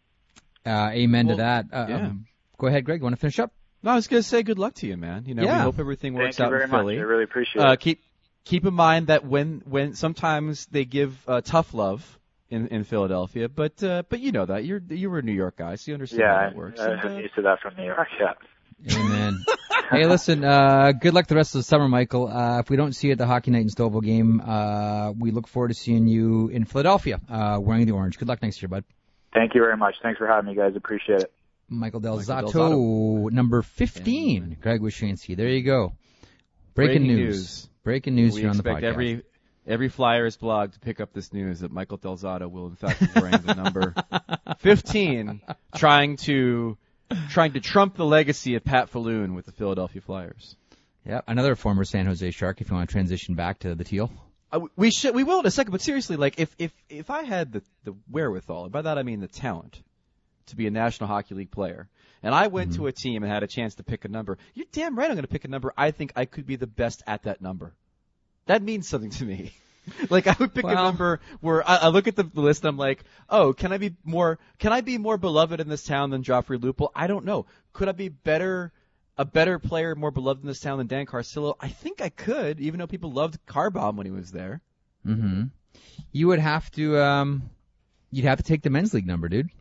Amen to that. Go ahead, Greg. You want to finish up? No, I was going to say good luck to you, man. We hope everything works out in Philly. Thank you very much. I really appreciate it. Keep in mind that when sometimes they give tough love in Philadelphia, but you know that you were a New York guy, so you understand how that works. I'm used to that from New York. Yeah. Amen. Hey, listen. Good luck the rest of the summer, Michael. If we don't see you at the Hockey Night in Stouffville game, we look forward to seeing you in Philadelphia wearing the orange. Good luck next year, bud. Thank you very much. Thanks for having me, guys. Appreciate it. Michael Del Zotto, number 15. Greg Wyshynski. There you go. Breaking news. Breaking news here on the podcast. We expect every Flyers blog to pick up this news that Michael Del Zotto will in fact be wearing the number 15, trying to trump the legacy of Pat Falloon with the Philadelphia Flyers. Yeah, another former San Jose Shark. If you want to transition back to the teal. We will in a second. But seriously, like if I had the wherewithal, and by that I mean the talent, to be a National Hockey League player, and I went to a team and had a chance to pick a number, you're damn right I'm going to pick a number I think I could be the best at that number. That means something to me. Like, I would pick a number where I look at the list and I'm like, oh, can I be more beloved in this town than Joffrey Lupul? I don't know. Could I be a better player, more beloved in this town than Dan Carcillo? I think I could, even though people loved Carbomb when he was there. Mm-hmm. You would have to, you'd have to take the men's league number, dude.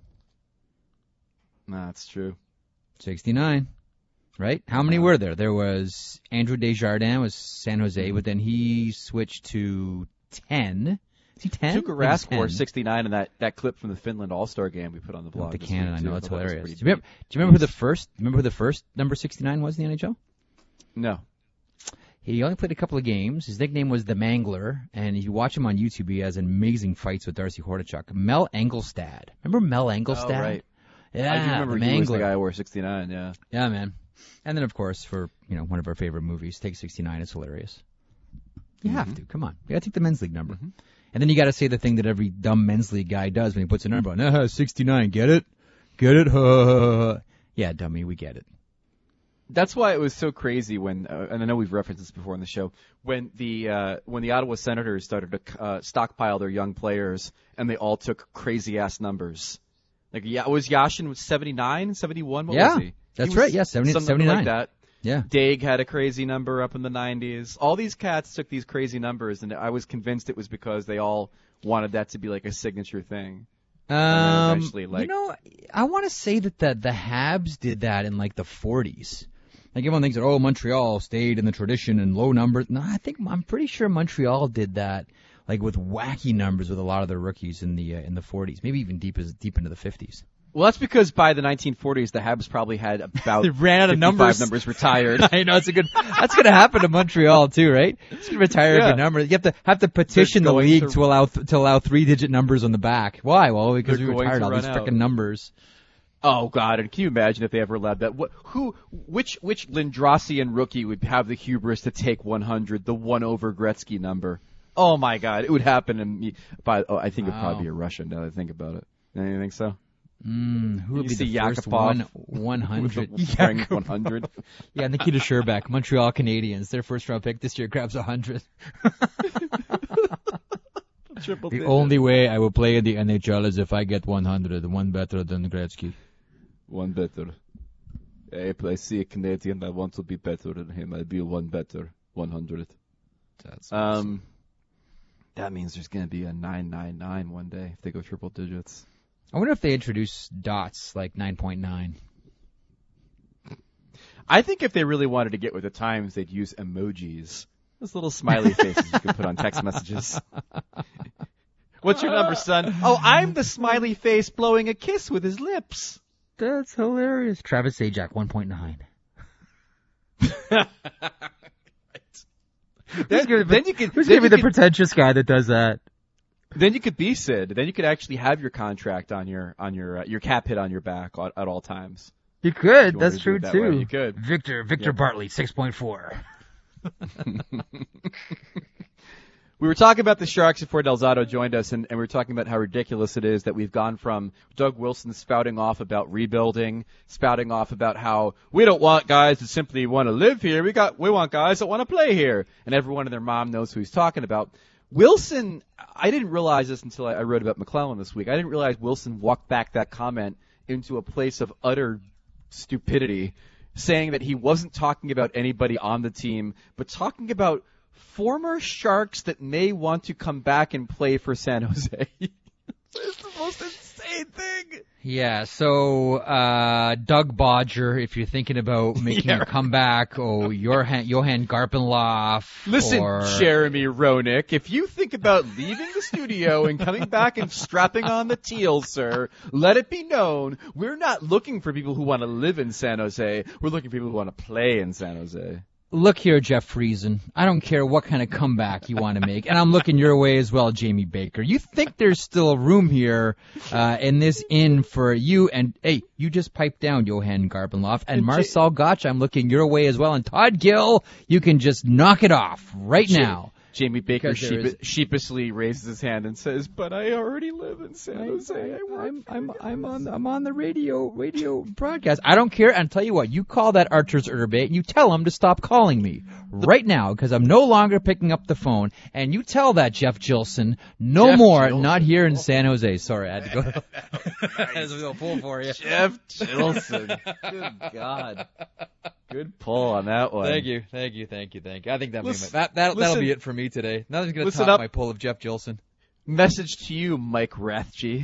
Nah, that's true. 69. Right? How many were there? There was Andrew Desjardins was San Jose, but then he switched to 10. Is he 10? Tuukka Rask wore 69 in that clip from the Finland All-Star game we put on the blog. The Cannon, I know, that's hilarious. Do you remember who the first number 69 was in the NHL? No. He only played a couple of games. His nickname was the Mangler, and if you watch him on YouTube, he has amazing fights with Darcy Hordichuk. Mel Engelstad. Remember Mel Engelstad? Oh, right. Yeah, I do remember the he was the Mangler. guy who wore 69, yeah. Yeah, man. And then, of course, for one of our favorite movies, Take 69 is hilarious. You have to. Come on. You got to take the men's league number. And then you got to say the thing that every dumb men's league guy does when he puts a number on. 69, get it? Get it? Yeah, dummy, we get it. That's why it was so crazy when, and I know we've referenced this before in the show, when the Ottawa Senators started to stockpile their young players and they all took crazy-ass numbers. Like, was Yashin 79, 71? What was he? That's right. Yeah, 79. Like that. Yeah. Daig had a crazy number up in the 90s. All these cats took these crazy numbers, and I was convinced it was because they all wanted that to be like a signature thing. Eventually, I want to say that the Habs did that in like the 40s. Like everyone thinks that Montreal stayed in the tradition and low numbers. No, I'm pretty sure Montreal did that like with wacky numbers with a lot of their rookies in the 40s, maybe even deep into the 50s. Well, that's because by the 1940s, the Habs probably had about they ran out of numbers retired. I know that's going to happen to Montreal too, right? It's going to retire every number. You have to petition the league to allow 3-digit numbers on the back. Why? Well, because we retired all these freaking numbers. Oh God! And can you imagine if they ever allowed that? Which Lindrassian rookie would have the hubris to take 100, the 1 over Gretzky number? Oh my God! It would happen I think it'd probably be a Russian. Now that I think about it, you think so? Who would be the first Yakupov 100? Wearing 100. Yeah, Nikita Sherbak, Montreal Canadiens. Their first round pick this year grabs 100. The only way I will play in the NHL is if I get 100, one better than Gretzky. One better. If I see a Canadian, I want to be better than him. I'll be one better. 100. That's awesome. That means there's going to be a 999 one day if they go triple digits. I wonder if they introduce dots like 9.9. I think if they really wanted to get with the times, they'd use emojis. Those little smiley faces you can put on text messages. What's your number, son? Oh, I'm the smiley face blowing a kiss with his lips. That's hilarious. Travis Zajac, 1.9. Who's going to be the pretentious guy that does that? Then you could be Sid. Then you could actually have your contract on your cap hit on your back at all times. You could. That's true too. You could. Victor Bartley, 6.4. We were talking about the Sharks before Delzato joined us, and we were talking about how ridiculous it is that we've gone from Doug Wilson spouting off about rebuilding, spouting off about how we don't want guys that simply want to live here. We want guys that want to play here, and everyone and their mom knows who he's talking about. Wilson, I didn't realize this until I wrote about McClellan this week. I didn't realize Wilson walked back that comment into a place of utter stupidity, saying that he wasn't talking about anybody on the team, but talking about former Sharks that may want to come back and play for San Jose. It's the most insane thing. Yeah, so Doug Bodger, if you're thinking about making a comeback, Johan Garpenloff. Listen, Jeremy Roenick, if you think about leaving the studio and coming back and strapping on the teal, sir, let it be known, we're not looking for people who want to live in San Jose. We're looking for people who want to play in San Jose. Look here, Jeff Friesen. I don't care what kind of comeback you want to make, and I'm looking your way as well, Jamie Baker. You think there's still room here in this inn for you, and hey, you just pipe down, Johan Garpenloff, and Marcel Gotch, I'm looking your way as well, and Todd Gill, you can just knock it off right now. Jamie Baker sheepishly raises his hand and says, "But I already live in San Jose. I'm on the radio broadcast. I don't care. And tell you what, you call that Arturs Urbe and you tell him to stop calling me right now because I'm no longer picking up the phone. And you tell that Jeff Gilson not here in San Jose. Sorry, I had to go. That's a little pull for you, Jeff Gilson. Good God. Good pull on that one. Thank you. I think that'll be it for me today. Nothing's going to top my pull of Jeff Gilson. Message to you, Mike Rathje.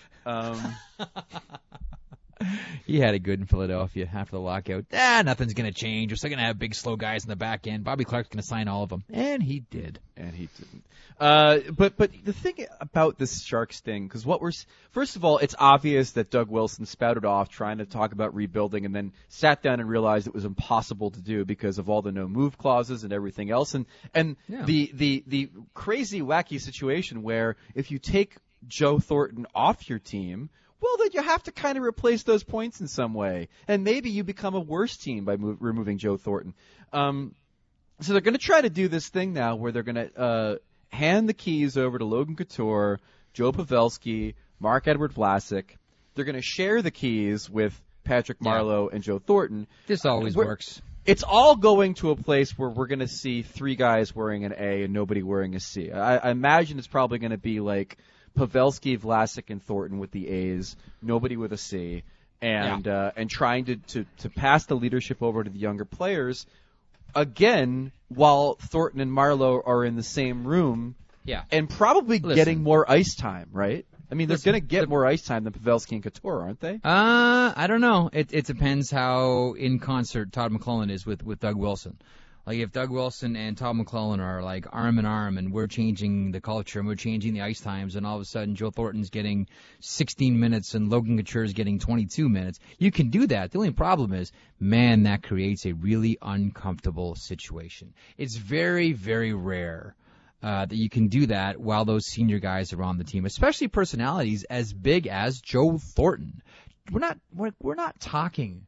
He had it good in Philadelphia after the lockout. Nothing's going to change. We're still going to have big, slow guys in the back end. Bobby Clark's going to sign all of them. And he did. And he didn't. But the thing about this Sharks thing, because first of all, it's obvious that Doug Wilson spouted off trying to talk about rebuilding and then sat down and realized it was impossible to do because of all the no move clauses and everything else. And the crazy, wacky situation where if you take Joe Thornton off your team, well, then you have to kind of replace those points in some way. And maybe you become a worse team by removing Joe Thornton. So they're going to try to do this thing now where they're going to hand the keys over to Logan Couture, Joe Pavelski, Marc-Edouard Vlasic. They're going to share the keys with Patrick Marleau and Joe Thornton. This always works. It's all going to a place where we're going to see 3 guys wearing an A and nobody wearing a C. I imagine it's probably going to be like Pavelski, Vlasic, and Thornton with the A's, nobody with a C, and trying to pass the leadership over to the younger players, again, while Thornton and Marleau are in the same room, and probably getting more ice time, right? I mean, they're going to get more ice time than Pavelski and Couture, aren't they? I don't know. It depends how in concert Todd McLellan is with Doug Wilson. Like, if Doug Wilson and Todd McLellan are, like, arm in arm and we're changing the culture and we're changing the ice times and all of a sudden Joe Thornton's getting 16 minutes and Logan Couture's getting 22 minutes, you can do that. The only problem is, man, that creates a really uncomfortable situation. It's very, very rare that you can do that while those senior guys are on the team, especially personalities as big as Joe Thornton. we're not talking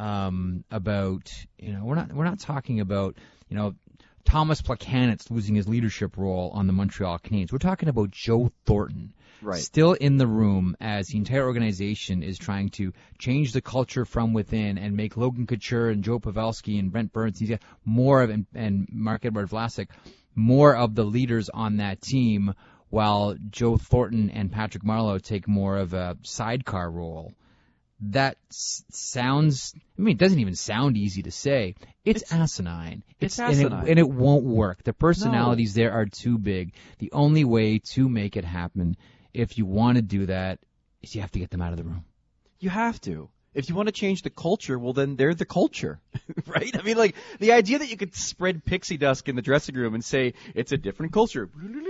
about, we're not talking about, Thomas Plekanec losing his leadership role on the Montreal Canadiens. We're talking about Joe Thornton. Right. Still in the room as the entire organization is trying to change the culture from within and make Logan Couture and Joe Pavelski and Brent Burns more of, and Marc-Edouard Vlasic, more of the leaders on that team, while Joe Thornton and Patrick Marleau take more of a sidecar role. That sounds, it doesn't even sound easy to say. It's asinine. It's asinine. And it won't work. The personalities there are too big. The only way to make it happen, if you want to do that, is you have to get them out of the room. You have to. If you want to change the culture, well, then they're the culture, right? Like, the idea that you could spread pixie dust in the dressing room and say, it's a different culture,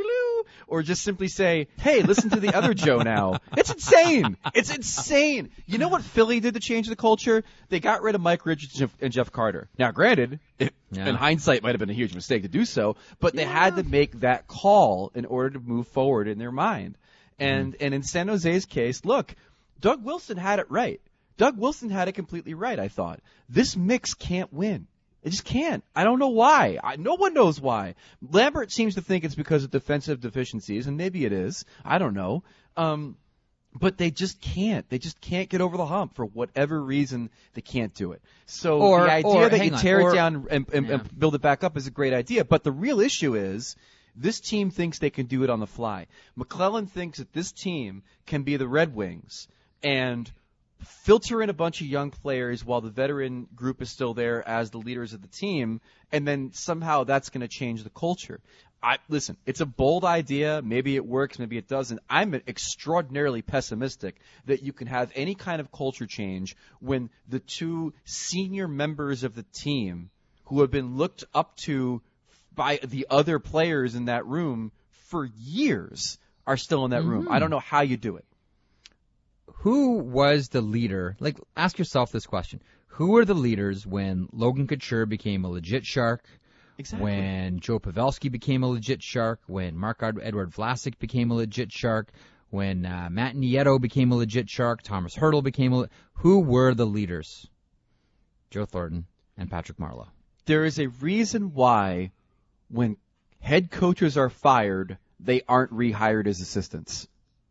or just simply say, hey, listen to the other Joe now. It's insane. It's insane. You know what Philly did to change the culture? They got rid of Mike Richards and Jeff Carter. Now, granted, in hindsight, it might have been a huge mistake to do so, but they had to make that call in order to move forward in their mind. And in San Jose's case, look, Doug Wilson had it right. Doug Wilson had it completely right, I thought. This mix can't win. It just can't. I don't know why. No one knows why. Lambert seems to think it's because of defensive deficiencies, and maybe it is. I don't know. But they just can't. They just can't get over the hump for whatever reason. They can't do it. So the idea that you tear it down and build it back up is a great idea. But the real issue is this team thinks they can do it on the fly. McClellan thinks that this team can be the Red Wings and filter in a bunch of young players while the veteran group is still there as the leaders of the team, and then somehow that's going to change the culture. Listen, it's a bold idea. Maybe it works, maybe it doesn't. I'm extraordinarily pessimistic that you can have any kind of culture change when the two senior members of the team who have been looked up to by the other players in that room for years are still in that room. I don't know how you do it. Who was the leader? Like, ask yourself this question. Who were the leaders when Logan Couture became a legit Shark? Exactly. When Joe Pavelski became a legit Shark? When Marc-Edouard Vlasic became a legit Shark? When Matt Nieto became a legit Shark? Thomas Hertl became a... Who were the leaders? Joe Thornton and Patrick Marleau. There is a reason why when head coaches are fired, they aren't rehired as assistants.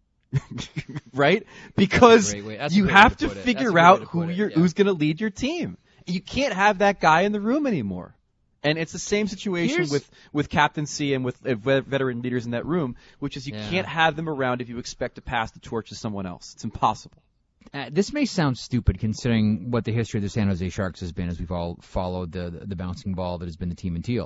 Right? Because you have to figure out who's going to lead your team. You can't have that guy in the room anymore. And it's the same situation with captaincy and with veteran leaders in that room, which is you can't have them around if you expect to pass the torch to someone else. It's impossible. This may sound stupid considering what the history of the San Jose Sharks has been as we've all followed the bouncing ball that has been the team in teal.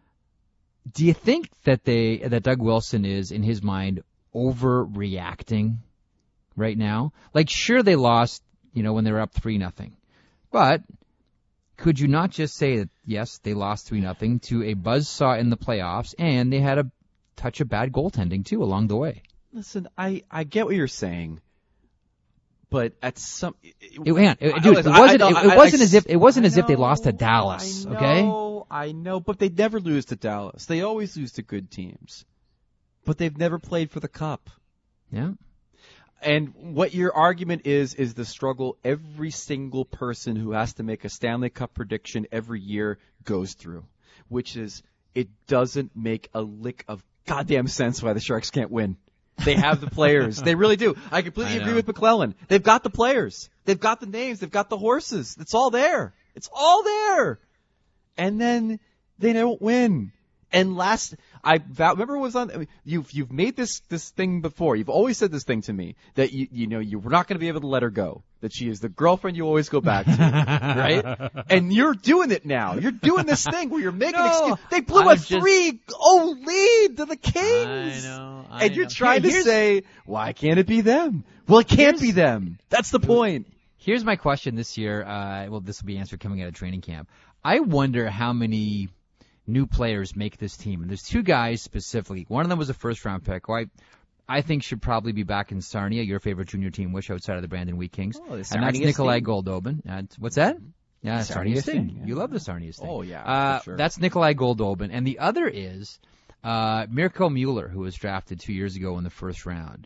Do you think that Doug Wilson is, in his mind, overreacting right now? Like, sure, they lost, when they were up 3-0. But could you not just say that, yes, they lost 3-0 to a buzzsaw in the playoffs, and they had a touch of bad goaltending, too, along the way? Listen, I get what you're saying, but at some... It wasn't as if they lost to Dallas, okay? I know, but they never lose to Dallas. They always lose to good teams. But they've never played for the cup. Yeah. And what your argument is the struggle every single person who has to make a Stanley Cup prediction every year goes through, which is it doesn't make a lick of goddamn sense why the Sharks can't win. They have the players. They really do. I completely agree with McClellan. They've got the players. They've got the names. They've got the horses. It's all there. It's all there. And then they don't win. And remember it was on. I mean, you've made this thing before. You've always said this thing to me that you were not going to be able to let her go. That she is the girlfriend you always go back to, right? And you're doing it now. You're doing this thing where you're making excuse. They blew a 3-0 lead to the Kings. I know. And you're trying to say, why can't it be them? Well, it can't be them. That's the point. Here's my question this year. This will be answered coming out of training camp. I wonder how many new players make this team. And there's two guys specifically. One of them was a first-round pick who I think should probably be back in Sarnia, your favorite junior team, outside of the Brandon Wheat Kings. Oh, and that's Nikolai Goldobin. What's that? Yeah, Sarnia Sting. Yeah. You love the Sarnia Sting. Oh, yeah, for sure. That's Nikolai Goldobin. And the other is Mirko Mueller, who was drafted 2 years ago in the first round,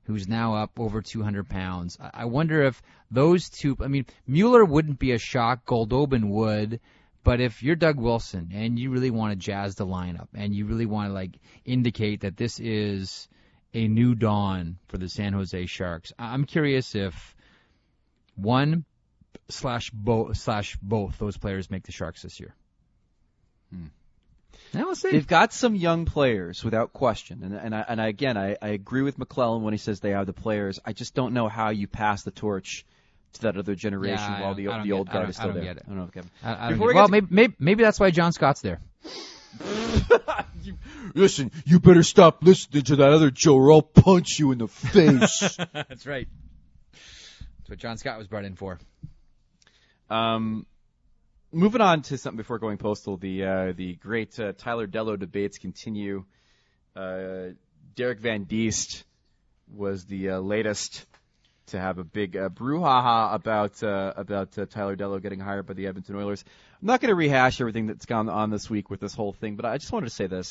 who's now up over 200 pounds. I wonder if those two, I mean, Mueller wouldn't be a shock, Goldobin would, but if you're Doug Wilson and you really want to jazz the lineup and you really want to like indicate that this is a new dawn for the San Jose Sharks, I'm curious if both those players make the Sharks this year. Now we'll see. They've got some young players without question, and I agree with McClellan when he says they have the players. I just don't know how you pass the torch to that other generation while the old guard is still there. I don't know, Kevin. Well, maybe that's why John Scott's there. Listen, you better stop listening to that other Joe, or I'll punch you in the face. That's right. That's what John Scott was brought in for. Moving on to something before going postal, the great Tyler Dellow debates continue. Derek Van Diest was the latest to have a big brouhaha about Tyler Dellow getting hired by the Edmonton Oilers. I'm not going to rehash everything that's gone on this week with this whole thing, but I just wanted to say this.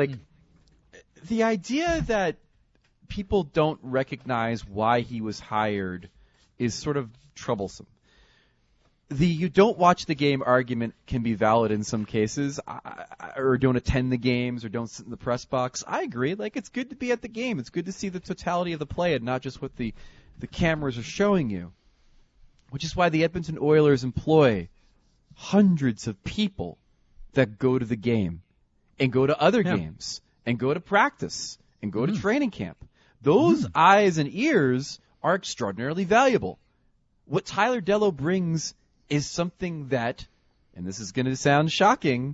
The idea that people don't recognize why he was hired is sort of troublesome. The you don't watch the game argument can be valid in some cases, or don't attend the games, or don't sit in the press box. I agree. It's good to be at the game. It's good to see the totality of the play and not just what the cameras are showing you. Which is why the Edmonton Oilers employ hundreds of people that go to the game and go to other games and go to practice and go to training camp. Those eyes and ears are extraordinarily valuable. What Tyler Dellow brings is something that, and this is going to sound shocking,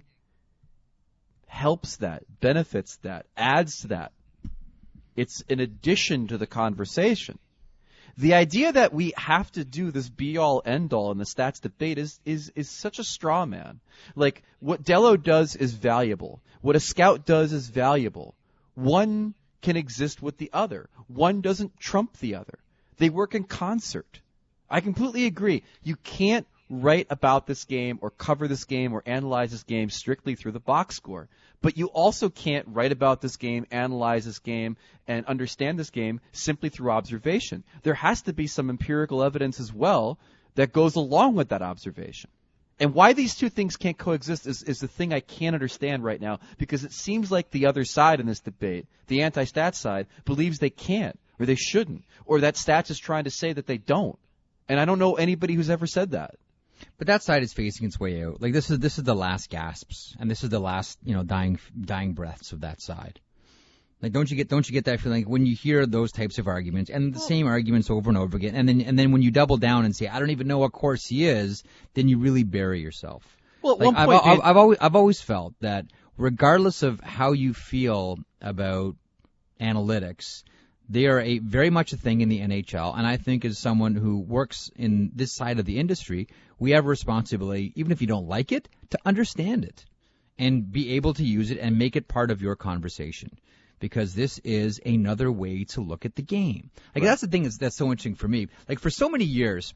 helps that, benefits that, adds to that. It's an addition to the conversation. The idea that we have to do this be-all, end-all in the stats debate is such a straw man. What Dellow does is valuable. What a scout does is valuable. One can exist with the other. One doesn't trump the other. They work in concert. I completely agree. You can't write about this game or cover this game or analyze this game strictly through the box score. But you also can't write about this game, analyze this game, and understand this game simply through observation. There has to be some empirical evidence as well that goes along with that observation. And why these two things can't coexist is the thing I can't understand right now, because it seems like the other side in this debate, the anti-stats side, believes they can't, or they shouldn't, or that stats is trying to say that they don't. And I don't know anybody who's ever said that. But that side is facing its way out. This is the last gasps, and this is the last dying breaths of that side. Don't you get that feeling when you hear those types of arguments and the same arguments over and over again, and then when you double down and say I don't even know what course he is, then you really bury yourself. Well, at one point, I've always felt that regardless of how you feel about analytics, they are very much a thing in the NHL, and I think as someone who works in this side of the industry, we have a responsibility, even if you don't like it, to understand it and be able to use it and make it part of your conversation, because this is another way to look at the game. That's the thing that's so interesting for me. For so many years,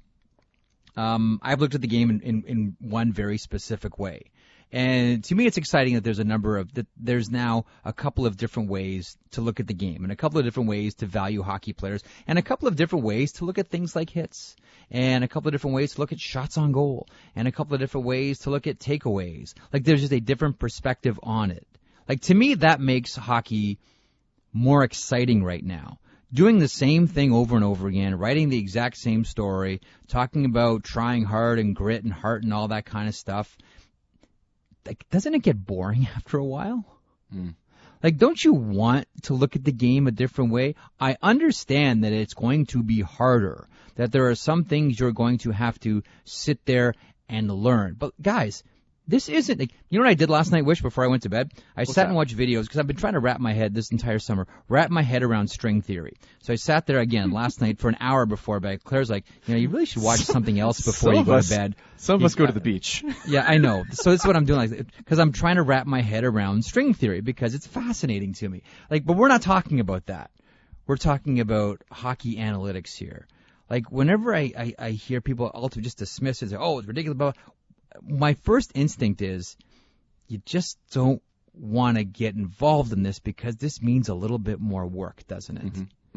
I've looked at the game in one very specific way. And to me, it's exciting that there's now a couple of different ways to look at the game, and a couple of different ways to value hockey players, and a couple of different ways to look at things like hits, and a couple of different ways to look at shots on goal, and a couple of different ways to look at takeaways. There's just a different perspective on it. To me, that makes hockey more exciting right now. Doing the same thing over and over again, writing the exact same story, talking about trying hard and grit and heart and all that kind of stuff. Doesn't it get boring after a while? Don't you want to look at the game a different way? I understand that it's going to be harder, that there are some things you're going to have to sit there and learn. But guys, this isn't, you know what I did last night, Wish, before I went to bed? I sat and watched videos, because I've been trying to wrap my head this entire summer, around string theory. So I sat there again last night for an hour before bed. Claire's like, you really should watch something else before you go to bed. Some of us go to the beach. Yeah, I know. So this is what I'm doing, because I'm trying to wrap my head around string theory, because it's fascinating to me. But we're not talking about that. We're talking about hockey analytics here. Whenever I hear people ultimately just dismiss it and say, oh, it's ridiculous, my first instinct is you just don't want to get involved in this, because this means a little bit more work, doesn't it?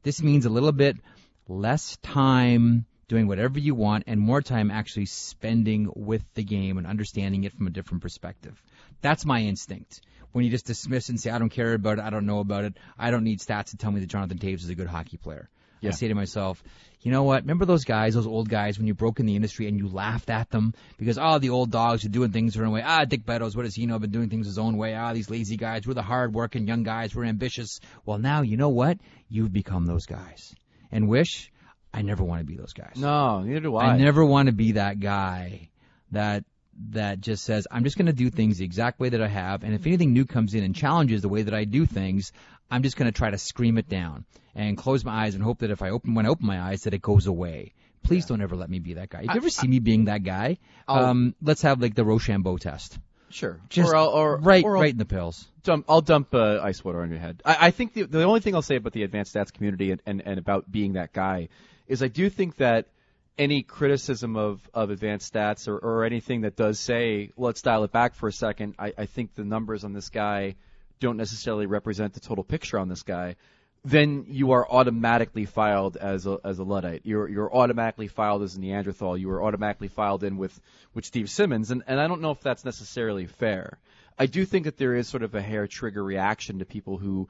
This means a little bit less time doing whatever you want and more time actually spending with the game and understanding it from a different perspective. That's my instinct. When you just dismiss and say, I don't care about it, I don't know about it, I don't need stats to tell me that Jonathan Toews is a good hockey player. Yeah. I say to myself, you know what? Remember those guys, those old guys, when you broke in the industry and you laughed at them because, the old dogs are doing things their own way. Dick Beddoes, what does he know? Been doing things his own way. These lazy guys. We're the hard-working young guys. We're ambitious. Well, now, you know what? You've become those guys. And Wish, I never want to be those guys. No, neither do I. I never want to be that guy that just says, I'm just going to do things the exact way that I have, and if anything new comes in and challenges the way that I do things, I'm just going to try to scream it down and close my eyes and hope that when I open my eyes that it goes away. Please don't ever let me be that guy. If you ever see me being that guy, let's have like the Rochambeau test. Sure. Just right in the pills. I'll dump ice water on your head. I think the only thing I'll say about the advanced stats community and about being that guy is I do think that any criticism of advanced stats or anything that does say, let's dial it back for a second, I think the numbers on this guy don't necessarily represent the total picture on this guy, then you are automatically filed as a Luddite. You're automatically filed as a Neanderthal. You are automatically filed in with Steve Simmons, and I don't know if that's necessarily fair. I do think that there is sort of a hair trigger reaction to people who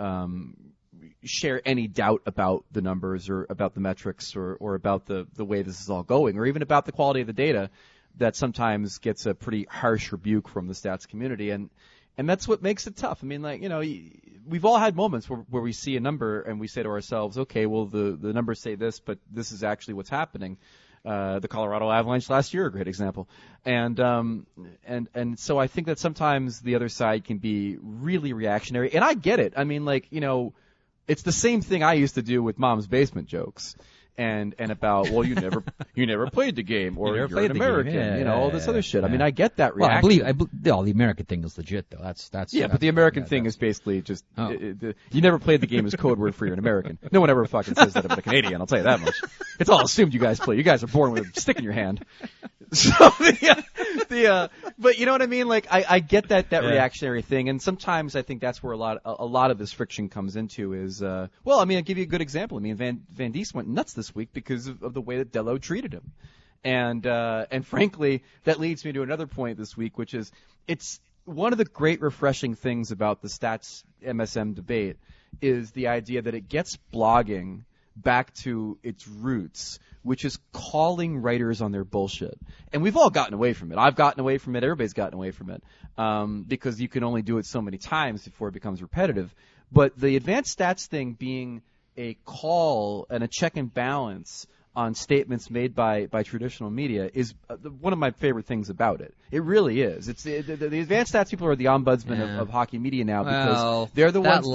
share any doubt about the numbers or about the metrics or about the way this is all going, or even about the quality of the data that sometimes gets a pretty harsh rebuke from the stats community. And that's what makes it tough. I mean, we've all had moments where we see a number and we say to ourselves, okay, well, the numbers say this, but this is actually what's happening. The Colorado Avalanche last year, a great example. And so I think that sometimes the other side can be really reactionary. And I get it. I mean, it's the same thing I used to do with Mom's Basement jokes. And about, well, you never played the game, or you're an American, all this other shit. I mean, I get that reaction. I believe the American thing is legit, though. That's but the American thing is basically just you never played the game as code word for you're an American. No one ever fucking says that about a Canadian. I'll tell you that much. It's all assumed you guys play. You guys are born with a stick in your hand. So but you know what I mean? I get that reactionary thing, and sometimes I think that's where a lot of this friction comes into is I'll give you a good example. I mean, Van Diest went nuts this week because of the way that Dello treated him, and frankly, that leads me to another point this week, which is it's one of the great refreshing things about the stats MSM debate is the idea that it gets blogging back to its roots, which is calling writers on their bullshit. And we've all gotten away from it. I've gotten away from it. Everybody's gotten away from it because you can only do it so many times before it becomes repetitive. But the advanced stats thing being a call and a check and balance on statements made by traditional media is one of my favorite things about it. It really is. It's the advanced stats people are the ombudsman of hockey media now because they're the ones.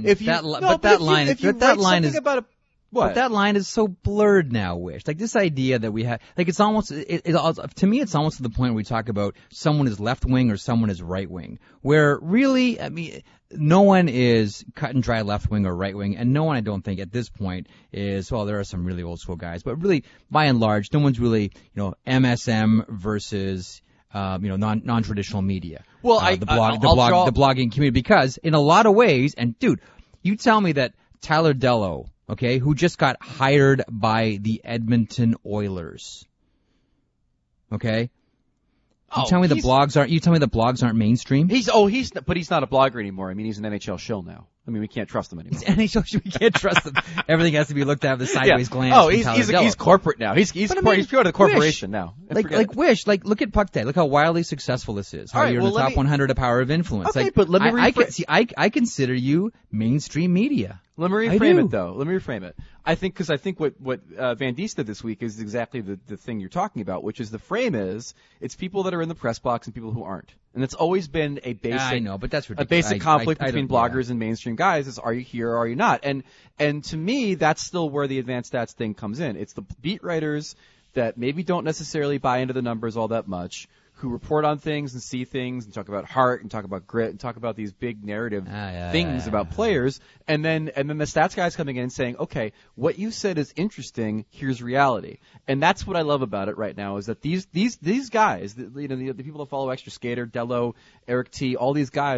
That line is so blurred now, Wish. This idea that we have, it's almost, to me, it's almost to the point where we talk about someone is left wing or someone is right wing, where really, I mean, no one is cut and dry left wing or right wing, and no one, I don't think, at this point is, well, there are some really old school guys, but really, by and large, no one's really, MSM versus, non-traditional media. Well, the blogging community, because in a lot of ways, and dude, you tell me that Tyler Dello, okay, who just got hired by the Edmonton Oilers. Okay? You tell me the blogs aren't mainstream? He's not a blogger anymore. I mean, he's an NHL shill now. I mean, we can't trust him anymore. We can't trust him. Everything has to be looked at with a sideways glance. Oh, he's corporate now. He's part of the corporation now. Look at Puck Day. Look how wildly successful this is. How you're in the top 100 of Power of Influence. Okay, but let me rephrase. I consider you mainstream media. Let me reframe it, though. Let me reframe it. I think what Van Diest did this week is exactly the thing you're talking about, which is the frame is it's people that are in the press box and people who aren't. And it's always been a basic I know, but that's ridiculous. A basic conflict between bloggers and mainstream guys is are you here or are you not? And to me, that's still where the advanced stats thing comes in. It's the beat writers that maybe don't necessarily buy into the numbers all that much, who report on things and see things and talk about heart and talk about grit and talk about these big narrative things about players. And then the stats guys coming in and saying, okay, what you said is interesting. Here's reality. And that's what I love about it right now is that these guys, the people that follow Extra Skater, Dello, Eric T, all these guys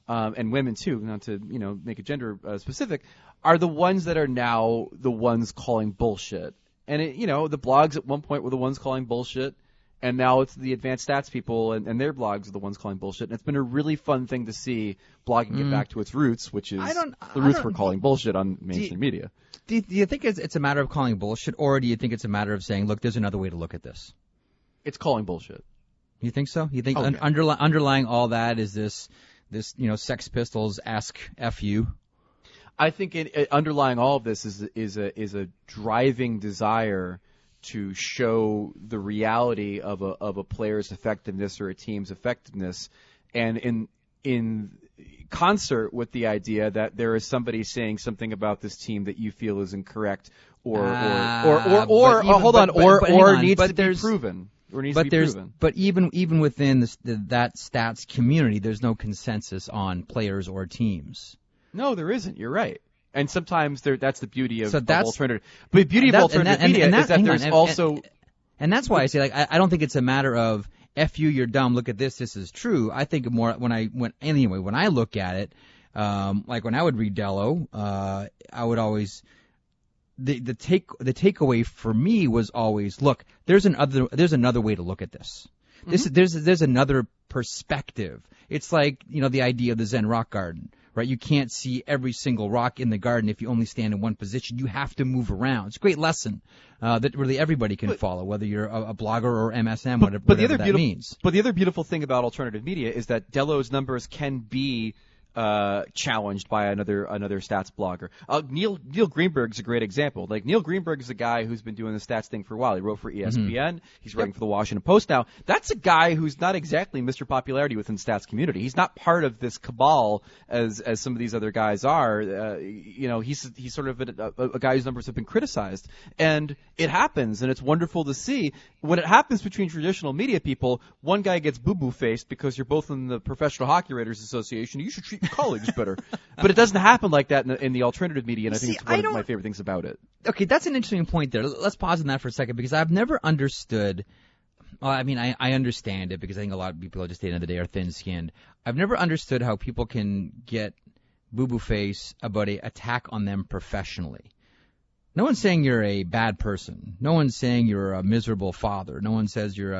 and women too, not to make it gender specific, are the ones that are now the ones calling bullshit. And the blogs at one point were the ones calling bullshit, and now it's the advanced stats people and their blogs are the ones calling bullshit. And it's been a really fun thing to see blogging get back to its roots, which is the roots for calling bullshit on mainstream media. Do you think it's a matter of calling bullshit, or do you think it's a matter of saying, look, there's another way to look at this? It's calling bullshit. You think so? You think yeah. Underlying all that is this Sex Pistols-esque FU? I think underlying all of this is a driving desire to show the reality of a player's effectiveness or a team's effectiveness, and in concert with the idea that there is somebody saying something about this team that you feel is incorrect or needs to be proven. But even within that stats community, there's no consensus on players or teams. No, there isn't. You're right. And sometimes that's the beauty of alternative. But the beauty of alternative media is that there's also. And that's why I say, I don't think it's a matter of F you, you're dumb. Look at this. This is true. I think more when I look at it, like when I would read Dello, I would always. The takeaway for me was always, look, there's another way to look at this. There's another perspective. It's like, the idea of the Zen rock garden, right? You can't see every single rock in the garden if you only stand in one position. You have to move around. It's a great lesson that really everybody can follow, whether you're a blogger or MSM, whatever that means. But the other beautiful thing about alternative media is that Dello's numbers can be challenged by another stats blogger. Neil Greenberg's a great example. Like, Neil Greenberg is a guy who's been doing the stats thing for a while. He wrote for ESPN. Mm-hmm. He's writing for the Washington Post now. That's a guy who's not exactly Mr. Popularity within the stats community. He's not part of this cabal as some of these other guys are. He's sort of a guy whose numbers have been criticized. And it happens, and it's wonderful to see. When it happens between traditional media people, one guy gets boo-boo faced because you're both in the Professional Hockey Writers Association. You should treat your colleagues better. But it doesn't happen like that in the alternative media, and I think it's one of my favorite things about it. Okay, that's an interesting point there. Let's pause on that for a second, because I've never understood. Well, I mean, I understand it because I think a lot of people, just at the end of the day, are thin-skinned. I've never understood how people can get boo-boo face about an attack on them professionally. No one's saying you're a bad person. No one's saying you're a miserable father. No one says you're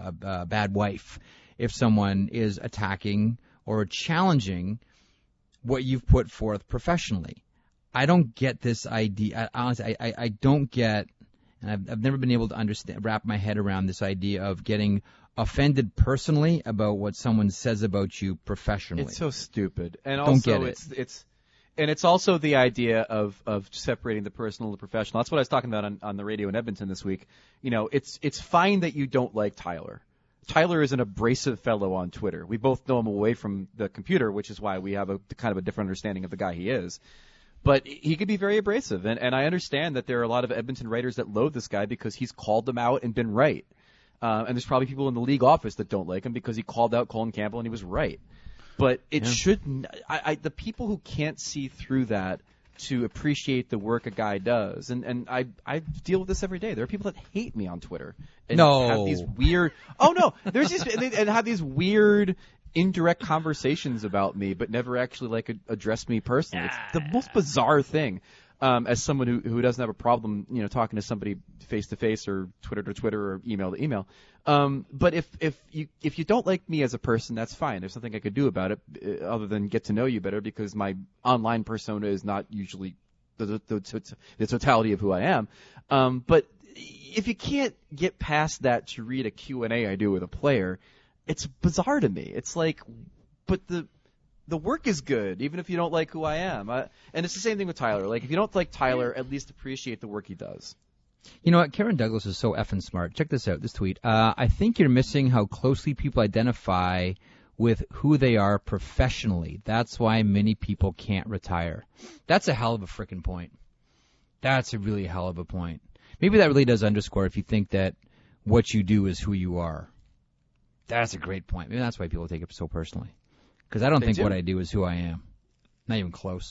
a bad wife if someone is attacking or challenging what you've put forth professionally. I don't get this idea. Honestly, I don't get, and I've never been able to wrap my head around this idea of getting offended personally about what someone says about you professionally. It's so stupid. And don't also, get it. It's also the idea of separating the personal and the professional. That's what I was talking about on the radio in Edmonton this week. It's fine that you don't like Tyler. Tyler is an abrasive fellow on Twitter. We both know him away from the computer, which is why we have a kind of a different understanding of the guy he is. But he could be very abrasive, and I understand that there are a lot of Edmonton writers that loathe this guy because he's called them out and been right. And there's probably people in the league office that don't like him because he called out Colin Campbell and he was right. But it shouldn't. The people who can't see through that to appreciate the work a guy does, and I deal with this every day. There are people that hate me on Twitter and have these weird. Oh no, there's just and have these weird indirect conversations about me, but never actually address me personally. It's the most bizarre thing. As someone who doesn't have a problem, talking to somebody face to face or Twitter to Twitter or email to email. But if you don't like me as a person, that's fine. There's nothing I could do about it other than get to know you better, because my online persona is not usually the totality of who I am. But if you can't get past that to read a Q&A I do with a player, it's bizarre to me. It's like, but the work is good, even if you don't like who I am. And it's the same thing with Tyler. Like, if you don't like Tyler, at least appreciate the work he does. You know what? Karen Douglas is so effing smart. Check this out, this tweet. I think you're missing how closely people identify with who they are professionally. That's why many people can't retire. That's a hell of a frickin' point. That's a really hell of a point. Maybe that really does underscore if you think that what you do is who you are. That's a great point. Maybe that's why people take it so personally. Because I don't think what I do is who I am. Not even close.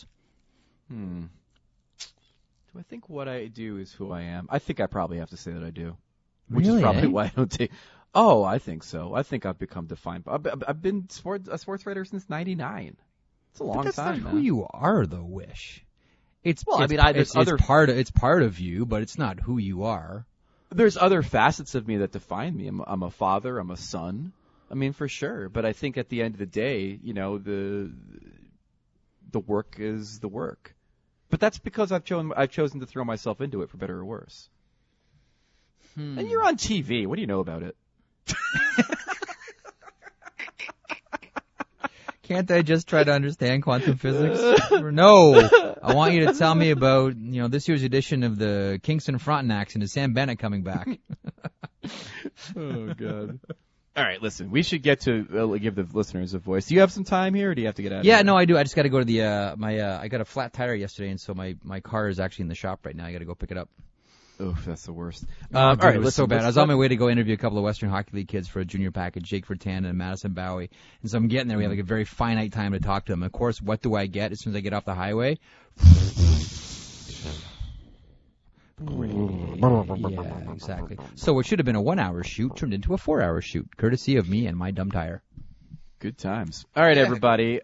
Do I think what I do is who I am? I think I probably have to say that I do. Which is probably why I don't take... Oh, I think so. I think I've become defined. I've been a sports writer since '99. It's a long But that's time, not man. who you are, though, Wish. It's Well, I it's, mean, it's, there's it's part of you, but it's not who you are. There's other facets of me that define me. I'm a father. I'm a son. I mean, for sure. But I think at the end of the day, you know, the work is the work. But that's because I've chosen to throw myself into it for better or worse. And you're on TV. What do you know about it? Can't I just try to understand quantum physics? No, I want you to tell me about, this year's edition of the Kingston Frontenacs and Sam Bennett coming back. Oh, God. All right, listen, we should get to give the listeners a voice. Do you have some time here, or do you have to get out of here? Yeah, no, I do. I just got to go to the, I got a flat tire yesterday, and so my car is actually in the shop right now. I got to go pick it up. Oof, that's the worst. All right, it was listen, so bad. I was on my way to go interview a couple of Western Hockey League kids for a junior package, Jake Vertan and Madison Bowie. And so I'm getting there. We have like a very finite time to talk to them. Of course, what do I get as soon as I get off the highway? Yeah, exactly. So what should have been a 1 hour shoot turned into a 4 hour shoot, courtesy of me and my dumb tire. Good times. All right, everybody.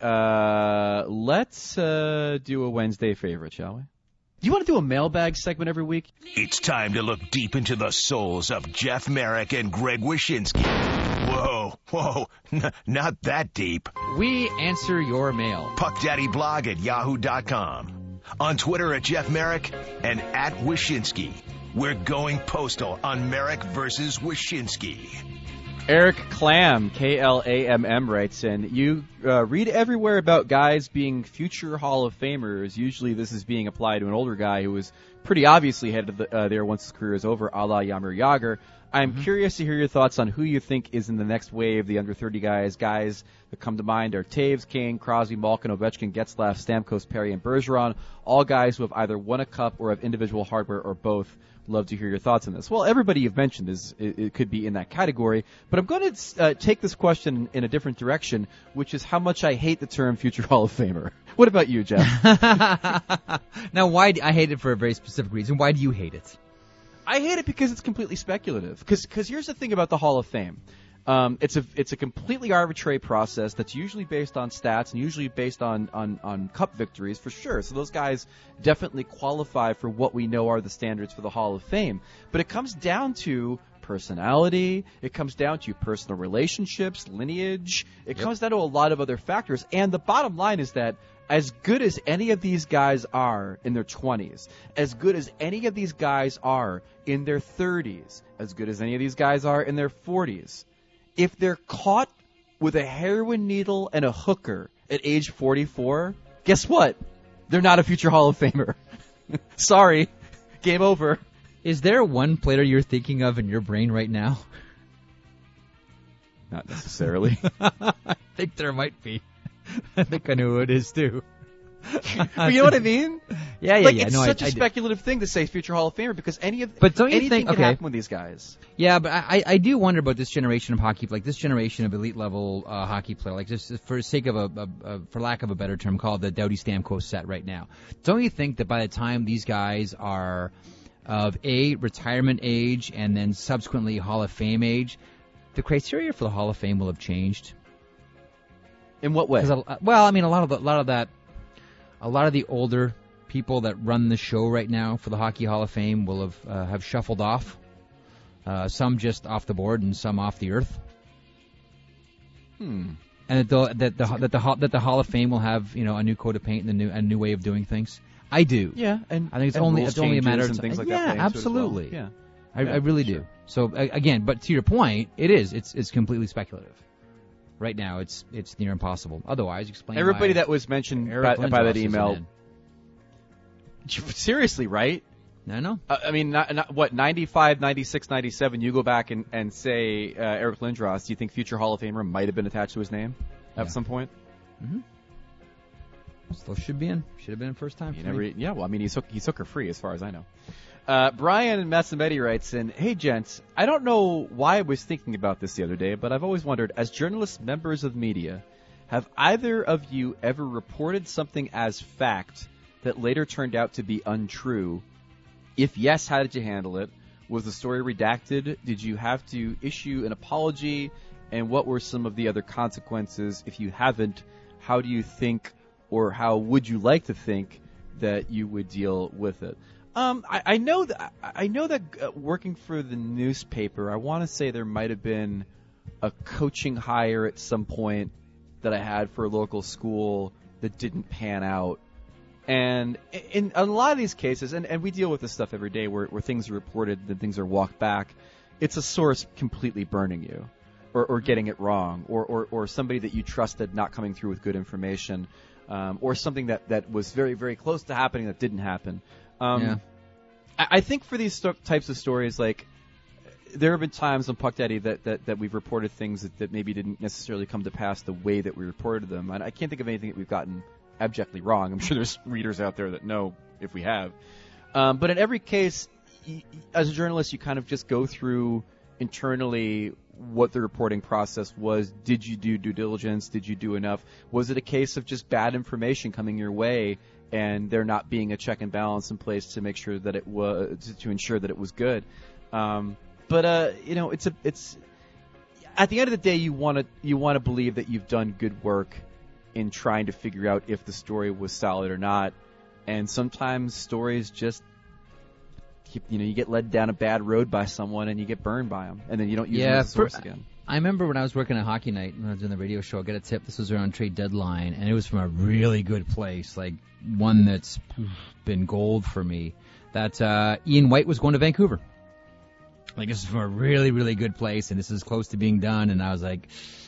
Let's do a Wednesday favorite, shall we? Do you want to do a mailbag segment every week? It's time to look deep into the souls of Jeff Merrick and Greg Wyshynski. Whoa, not that deep. We answer your mail. PuckDaddyBlog@yahoo.com. On Twitter at Jeff Merrick and at Wyshynski. We're going postal on Merrick versus Wyshynski. Eric Clam, Klamm, writes in, you read everywhere about guys being future Hall of Famers. Usually this is being applied to an older guy who was pretty obviously headed there once his career is over, a la Jaromir Jagr. I'm curious to hear your thoughts on who you think is in the next wave, the under 30 guys. Guys that come to mind are Taves, Kane, Crosby, Malkin, Ovechkin, Getzlaf, Stamkos, Perry, and Bergeron. All guys who have either won a cup or have individual hardware or both. Love to hear your thoughts on this. Well, everybody you've mentioned it could be in that category, but I'm going to take this question in a different direction, which is how much I hate the term future Hall of Famer. What about you, Jeff? Now, I hate it for a very specific reason. Why do you hate it? I hate it because it's completely speculative. Because here's the thing about the Hall of Fame. It's a completely arbitrary process that's usually based on stats and usually based on cup victories for sure. So those guys definitely qualify for what we know are the standards for the Hall of Fame. But it comes down to personality. It comes down to personal relationships, lineage. It comes down to a lot of other factors. And the bottom line is that as good as any of these guys are in their 20s, as good as any of these guys are in their 30s, as good as any of these guys are in their 40s, if they're caught with a heroin needle and a hooker at age 44, guess what? They're not a future Hall of Famer. Sorry. Game over. Is there one player you're thinking of in your brain right now? Not necessarily. I think there might be. I think I know who it is, too. But you know what I mean? Yeah. It's No, such a speculative thing to say future Hall of Famer because But don't you anything think, can okay. happen with these guys. Yeah, but I do wonder about this generation of hockey, like this generation of elite level hockey player, like just for the sake of for lack of a better term, called the Doughty Stamkos set right now. Don't you think that by the time these guys are of retirement age and then subsequently Hall of Fame age, the criteria for the Hall of Fame will have changed? In what way? Well, I mean, a lot of the older people that run the show right now for the Hockey Hall of Fame will have shuffled off. Some just off the board and some off the earth. And that the Hall of Fame will have a new coat of paint and a new way of doing things. I do. Yeah, and I think it's and only rules a matter of changes and things like yeah, that. absolutely. Yeah, I really do. So again, but to your point, it's completely speculative. Right now, it's near impossible. Otherwise, explain. Everybody that was mentioned by that email. Seriously, right? I know. I mean, what, 95, 96, 97, you go back and say Eric Lindros, do you think future Hall of Famer might have been attached to his name at some point? Mm-hmm. Still should be in. Should have been in first time. Yeah, well, I mean, he took her free as far as I know. Brian in Massametti writes in, hey, gents, I don't know why I was thinking about this the other day, but I've always wondered, as journalists, members of media, have either of you ever reported something as fact that later turned out to be untrue? If yes, how did you handle it? Was the story redacted? Did you have to issue an apology? And what were some of the other consequences? If you haven't, how do you think or how would you like to think that you would deal with it? I know that working for the newspaper, I want to say there might have been a coaching hire at some point that I had for a local school that didn't pan out. And in a lot of these cases, and we deal with this stuff every day where things are reported and things are walked back, it's a source completely burning you or getting it wrong or somebody that you trusted not coming through with good information or something that was very, very close to happening that didn't happen. I think for these types of stories, like, there have been times on Puck Daddy that we've reported things that maybe didn't necessarily come to pass the way that we reported them. And I can't think of anything that we've gotten abjectly wrong. I'm sure there's readers out there that know if we have. But in every case, as a journalist, you kind of just go through internally what the reporting process was. Did you do due diligence? Did you do enough? Was it a case of just bad information coming your way and there not being a check and balance in place to make sure that it was to ensure that it was good? But it's at the end of the day, you want to believe that you've done good work in trying to figure out if the story was solid or not. And sometimes stories just you get led down a bad road by someone and you get burned by them, and then you don't use them as a source again. I remember when I was working at Hockey Night, when I was doing the radio show, I got a tip. This was around trade deadline, and it was from a really good place, like one that's been gold for me, that Ian White was going to Vancouver. Like, this is from a really, really good place, and this is close to being done. And I was like,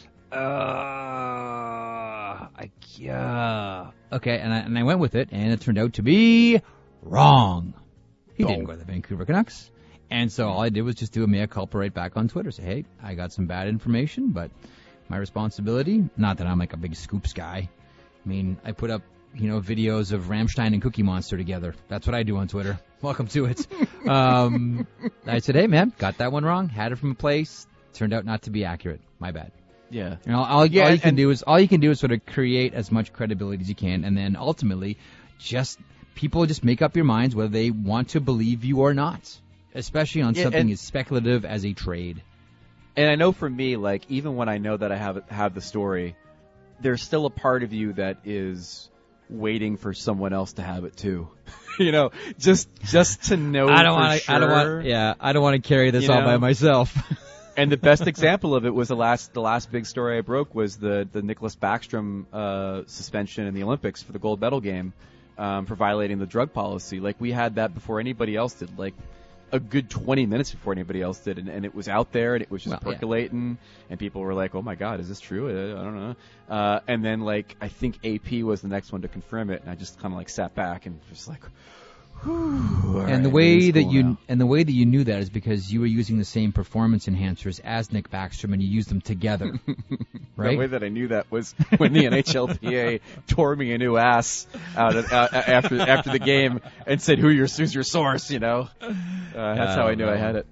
okay, and I went with it, and it turned out to be wrong. He didn't go to the Vancouver Canucks. And so all I did was just do a mea culpa right back on Twitter. Say, hey, I got some bad information, but my responsibility, not that I'm like a big scoops guy. I mean, I put up, videos of Rammstein and Cookie Monster together. That's what I do on Twitter. Welcome to it. I said, hey, man, got that one wrong. Had it from a place. Turned out not to be accurate. My bad. Yeah. And all you can do is sort of create as much credibility as you can, and then ultimately, people just make up your minds whether they want to believe you or not, especially on something as speculative as a trade. And I know for me, like, even when I know that I have the story, there's still a part of you that is waiting for someone else to have it too. Just to know. I don't want to carry this all by myself. And the best example of it was the last big story I broke was the Nicholas Backstrom suspension in the Olympics for the gold medal game for violating the drug policy. Like, we had that before anybody else did, like a good 20 minutes before anybody else did, and it was out there and it was just percolating, and people were like, oh my God, is this true? I don't know. And then, like, I think AP was the next one to confirm it, and I just kind of like sat back and just like, the way that you knew that is because you were using the same performance enhancers as Nick Backstrom, and you used them together, right? The way that I knew that was when the NHLPA tore me a new ass out after the game and said, "Who's your source?" That's how I knew I had it.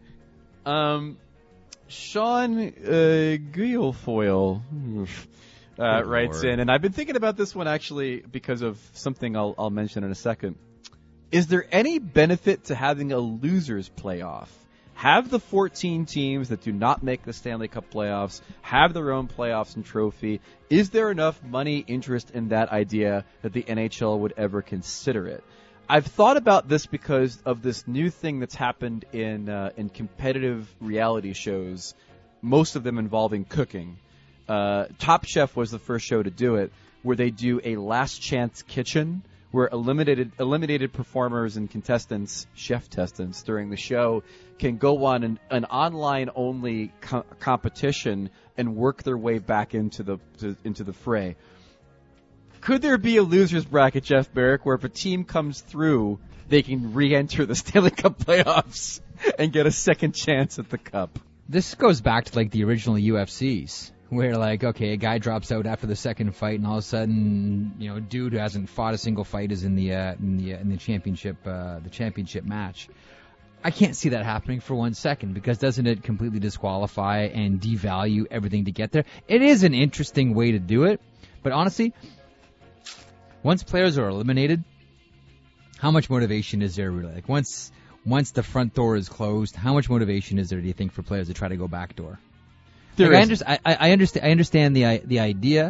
Sean Guilfoyle writes in, and I've been thinking about this one actually because of something I'll mention in a second. Is there any benefit to having a losers playoff? Have the 14 teams that do not make the Stanley Cup playoffs have their own playoffs and trophy. Is there enough money interest in that idea that the NHL would ever consider it? I've thought about this because of this new thing that's happened in competitive reality shows, most of them involving cooking. Top Chef was the first show to do it, where they do a last chance kitchen, where eliminated performers and contestants, chef testants, during the show can go on an online-only competition and work their way back into the fray. Could there be a loser's bracket, Jeff Barrick, where if a team comes through, they can re-enter the Stanley Cup playoffs and get a second chance at the Cup? This goes back to like the original UFCs. Where, like, okay, a guy drops out after the second fight, and all of a sudden, dude who hasn't fought a single fight is in the championship match. I can't see that happening for 1 second, because doesn't it completely disqualify and devalue everything to get there? It is an interesting way to do it, but honestly, once players are eliminated, how much motivation is there really? Like, once the front door is closed, how much motivation is there, do you think, for players to try to go back door? Like, I understand the idea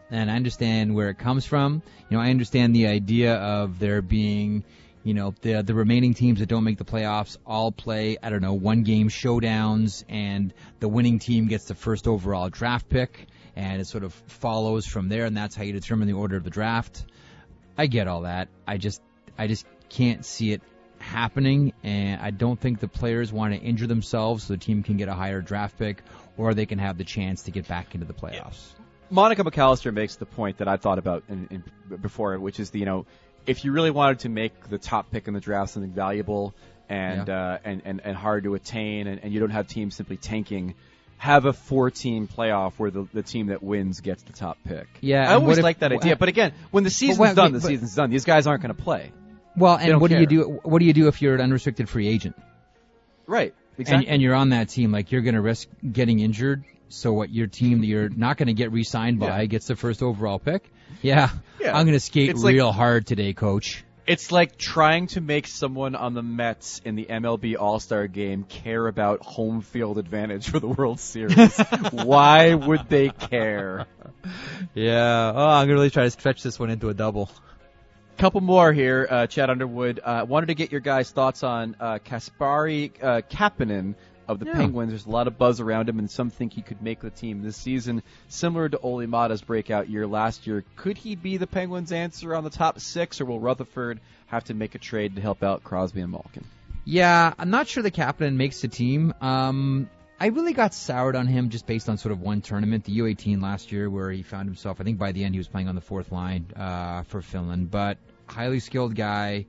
and I understand where it comes from. I understand the idea of there being, the remaining teams that don't make the playoffs all play, one-game showdowns, and the winning team gets the first overall draft pick, and it sort of follows from there, and that's how you determine the order of the draft. I get all that. I just can't see it happening, and I don't think the players want to injure themselves so the team can get a higher draft pick, or they can have the chance to get back into the playoffs. Monica McAllister makes the point that I thought about before, which is if you really wanted to make the top pick in the draft something valuable and hard to attain, and you don't have teams simply tanking, have a 4-team playoff where the team that wins gets the top pick. Yeah, I always like that idea. But again, when the season's done, the season's done. These guys aren't going to play. Well, and what do you do? What do you do if you're an unrestricted free agent? Right. Exactly. And you're on that team, like you're going to risk getting injured. So what your team that you're not going to get re-signed by gets the first overall pick? Yeah. I'm going to skate real hard today, coach. It's like trying to make someone on the Mets in the MLB All-Star Game care about home field advantage for the World Series. Why would they care? Yeah. Oh, I'm going to really try to stretch this one into a double. Couple more here, Chad Underwood. Wanted to get your guys' thoughts on Kasperi Kapanen of the Penguins. There's a lot of buzz around him, and some think he could make the team this season. Similar to Olli Mata's breakout year last year, could he be the Penguins' answer on the top 6, or will Rutherford have to make a trade to help out Crosby and Malkin? Yeah, I'm not sure that Kapanen makes the team. I really got soured on him just based on sort of one tournament, the U18 last year, where he found himself, I think by the end he was playing on the 4th line for Finland. But highly skilled guy.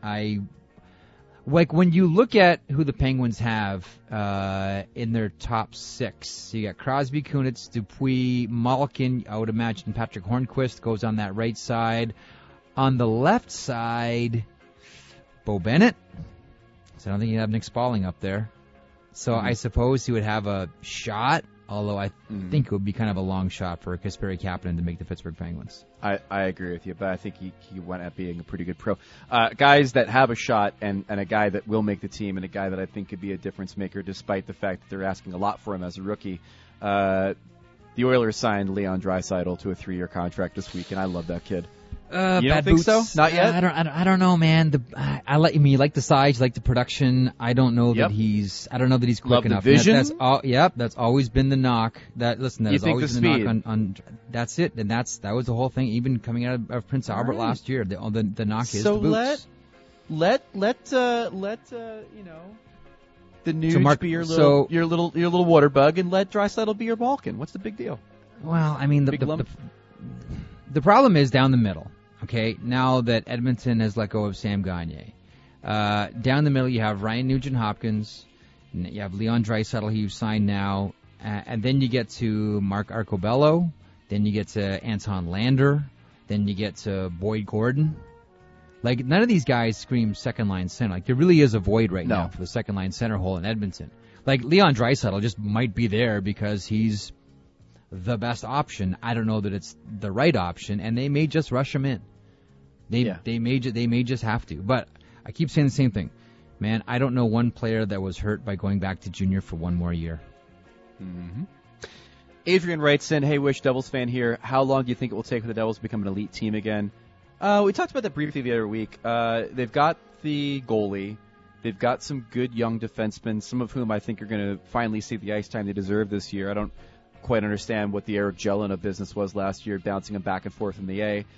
When you look at who the Penguins have in their top 6, you got Crosby, Kunitz, Dupuis, Malkin. I would imagine Patrick Hornquist goes on that right side. On the left side, Bo Bennett. So I don't think you have Nick Spaulding up there. So I suppose he would have a shot, although I think it would be kind of a long shot for Kasperi Kapanen to make the Pittsburgh Penguins. I agree with you, but I think he went at being a pretty good pro. Guys that have a shot and a guy that will make the team and a guy that I think could be a difference maker despite the fact that they're asking a lot for him as a rookie. The Oilers signed Leon Draisaitl to a 3-year contract this week, and I love that kid. You don't think so? Not yet? I don't know, man. You like the size, you like the production. I don't know that he's quick love enough. The vision? That's always been the knock. That has always been the knock on that's it. And that was the whole thing, even coming out of Prince Albert last year. The knock is the boots. Let the Nuge be your little water bug, and let Draisaitl be your Balkan. What's the big deal? Well, I mean, the problem is down the middle. Okay, now that Edmonton has let go of Sam Gagner. Down the middle, you have Ryan Nugent-Hopkins, you have Leon Draisaitl, who you've signed now, and then you get to Mark Arcobello, then you get to Anton Lander, then you get to Boyd Gordon. Like, none of these guys scream second-line center. Like, there really is a void right now for the second-line center hole in Edmonton. Like, Leon Draisaitl just might be there because he's the best option. I don't know that it's the right option, and they may just rush him in. They may just have to. But I keep saying the same thing. Man, I don't know one player that was hurt by going back to junior for one more year. Mm-hmm. Adrian writes in, hey, Wish, Devils fan here. How long do you think it will take for the Devils to become an elite team again? We talked about that briefly the other week. They've got the goalie. They've got some good young defensemen, some of whom I think are going to finally see the ice time they deserve this year. I don't quite understand what the Eric Jelena business was last year, bouncing him back and forth in the A.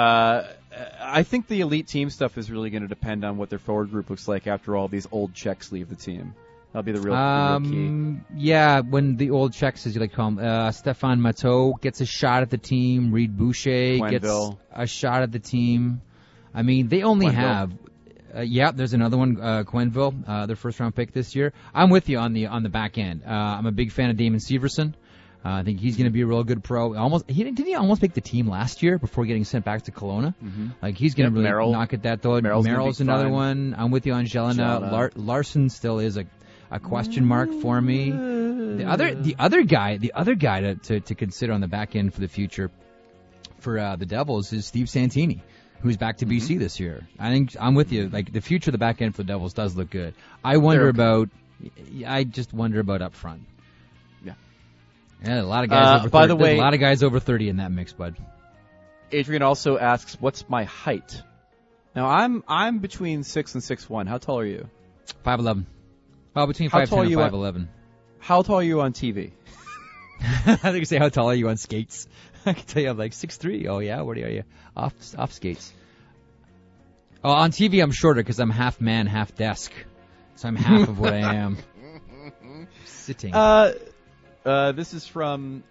I think the elite team stuff is really going to depend on what their forward group looks like after all these old Czechs leave the team. That'll be the real key. Yeah, when the old Czechs, as you like to call them, Stefan Matteau gets a shot at the team. Reed Boucher gets a shot at the team. I mean, they only have... there's another one, Quenneville, their first-round pick this year. I'm with you on the back end. I'm a big fan of Damon Severson. I think he's going to be a real good pro. Didn't he almost make the team last year before getting sent back to Kelowna? Mm-hmm. Like, he's going to really knock at that, though. Merrill's another one. I'm with you on Jelena. Larson still is a question mark for me. The other guy to consider on the back end for the future for the Devils is Steve Santini, who's back to BC this year. I think I'm with you. Like, the future of the back end for the Devils does look good. I just wonder about up front. Yeah, a lot of guys over 30. By the way, there's a lot of guys over 30 in that mix, bud. Adrian also asks, "What's my height?" Now I'm between 6 and 6'1". How tall are you? 5'11". Well, between How 5'10 tall and you 5'11". How tall are you on TV? I think you say, how tall are you on skates? I can tell you I'm like 6'3". Oh, yeah? What are you? Off skates. Oh, on TV I'm shorter because I'm half man, half desk. So I'm half of what I am. Sitting. This is from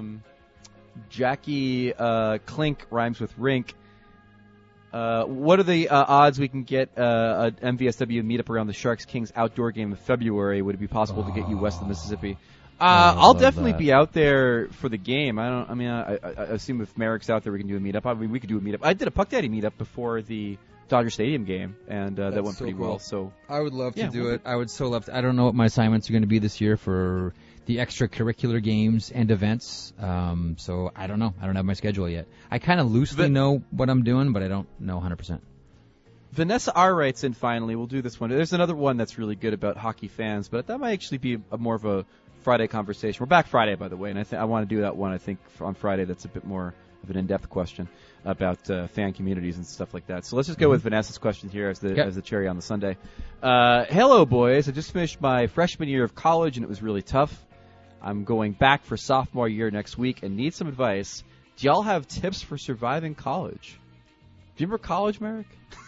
Jackie Clink, rhymes with rink. What are the odds we can get an MVSW meetup around the Sharks Kings outdoor game in February? Would it be possible to get you west of the Mississippi? I'll definitely be out there for the game. I assume if Merrick's out there, we can do a meetup. I mean, we could do a meetup. I did a Puck Daddy meetup before the Dodger Stadium game, and that went pretty well. So I would love to do it. I would so love to. I don't know what my assignments are going to be this year for the extracurricular games and events. So I don't know. I don't have my schedule yet. I kind of loosely know what I'm doing, but I don't know 100%. Vanessa R. writes in finally. We'll do this one. There's another one that's really good about hockey fans, but that might actually be more of a Friday conversation. We're back Friday, by the way, and I want to do that one, I think, on Friday that's a bit more of an in-depth question about fan communities and stuff like that. So let's just go with Vanessa's question here as the cherry on the sundae. Hello, boys. I just finished my freshman year of college, and it was really tough. I'm going back for sophomore year next week and need some advice. Do y'all have tips for surviving college? Do you remember college, Merrick?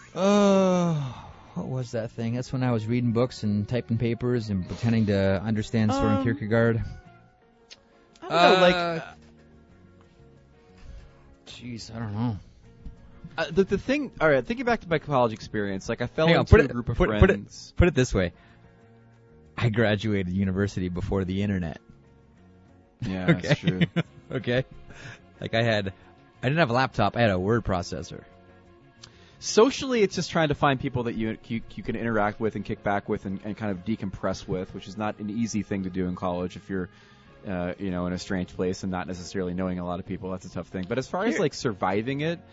What was that thing? That's when I was reading books and typing papers and pretending to understand Soren Kierkegaard. I don't know, Jeez, I don't know. The thing, all right, thinking back to my college experience, like I fell into a group of friends. Put it this way. I graduated university before the internet. Yeah, okay. That's true. Okay. Like I didn't have a laptop, I had a word processor. Socially, it's just trying to find people that you can interact with and kick back with and kind of decompress with, which is not an easy thing to do in college if you're in a strange place and not necessarily knowing a lot of people. That's a tough thing. But as far as like surviving it,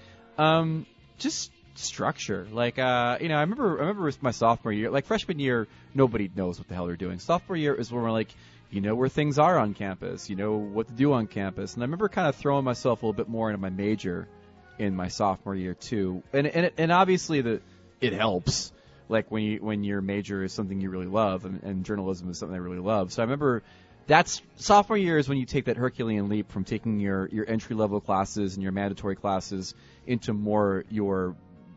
just structure. Like I remember with my sophomore year, like freshman year, nobody knows what the hell they're doing. Sophomore year is when we're like, you know where things are on campus, you know what to do on campus. And I remember kind of throwing myself a little bit more into my major in my sophomore year too, and obviously it helps. Like when your major is something you really love, and journalism is something I really love. So I remember that's sophomore year is when you take that Herculean leap from taking your entry level classes and your mandatory classes into more your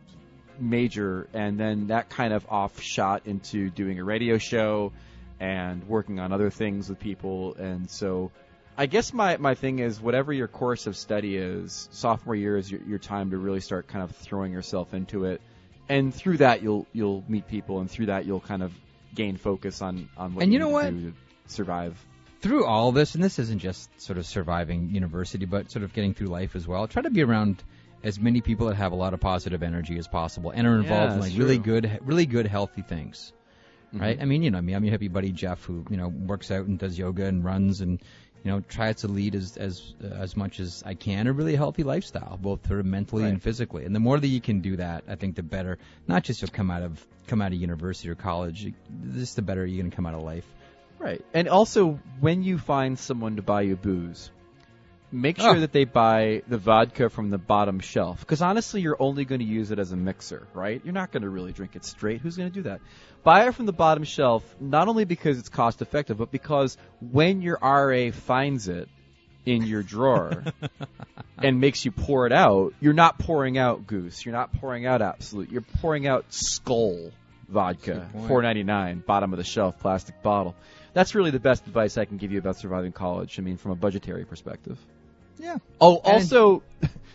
major, and then that kind of offshot into doing a radio show and working on other things with people. And so I guess my thing is, whatever your course of study is, sophomore year is your time to really start kind of throwing yourself into it, and through that you'll meet people, and through that you'll kind of gain focus on what you need to do to survive. Through all this, and this isn't just sort of surviving university, but sort of getting through life as well, try to be around as many people that have a lot of positive energy as possible and are involved in like really good, healthy things. Right? I mean, I'm your hippie buddy Jeff, who works out and does yoga and runs and tries to lead as much as I can a really healthy lifestyle, both sort of mentally and physically. And the more that you can do that, I think the better. Not just you'll come out of university or college, just the better you're going to come out of life. Right. And also, when you find someone to buy you booze, make sure that they buy the vodka from the bottom shelf. Because honestly, you're only going to use it as a mixer, right? You're not going to really drink it straight. Who's going to do that? Buy it from the bottom shelf, not only because it's cost effective, but because when your RA finds it in your drawer and makes you pour it out, you're not pouring out Goose. You're not pouring out Absolute. You're pouring out Skull vodka, $4.99, bottom of the shelf, plastic bottle. That's really the best advice I can give you about surviving college. I mean, from a budgetary perspective. Yeah. Oh, also,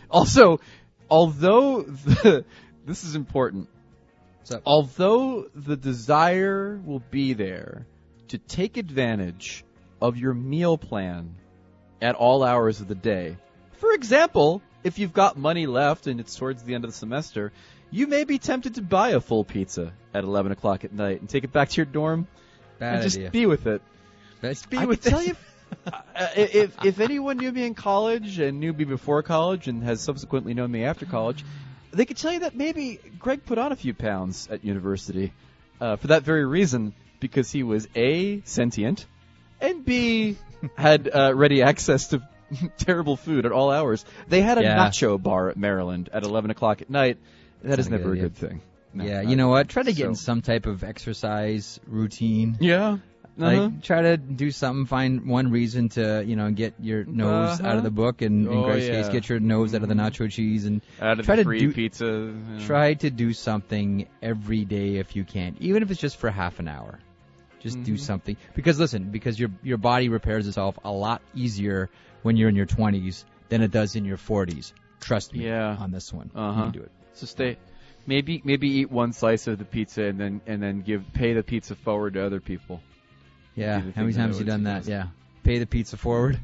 although this is important, although the desire will be there to take advantage of your meal plan at all hours of the day. For example, if you've got money left and it's towards the end of the semester, you may be tempted to buy a full pizza at 11 o'clock at night and take it back to your dorm. Bad and idea. Just be with it. Just be I with can tell you, if anyone knew me in college and knew me before college and has subsequently known me after college, they could tell you that maybe Greg put on a few pounds at university for that very reason, because he was A, sentient, and B, had ready access to terrible food at all hours. They had a Yeah. nacho bar at Maryland at 11 o'clock at night. That is not a never a good good thing. No, Yeah, not- you know what? Try to get in so- some type of exercise routine. Yeah. Like, try to do something, find one reason to, get your nose out of the book, and in Oh, Greg's case, yeah. get your nose out of the nacho cheese, and Out of try the to free do- pizza. try to do something every day if you can, even if it's just for half an hour. Just do something. Because listen, because your body repairs itself a lot easier when you're in your 20s than it does in your 40s. Trust me on this one. You can do it. So stay. Maybe eat one slice of the pizza and then pay the pizza forward to other people. Yeah, Do the how many things I times know you done it's- that? Yeah. Pay the pizza forward.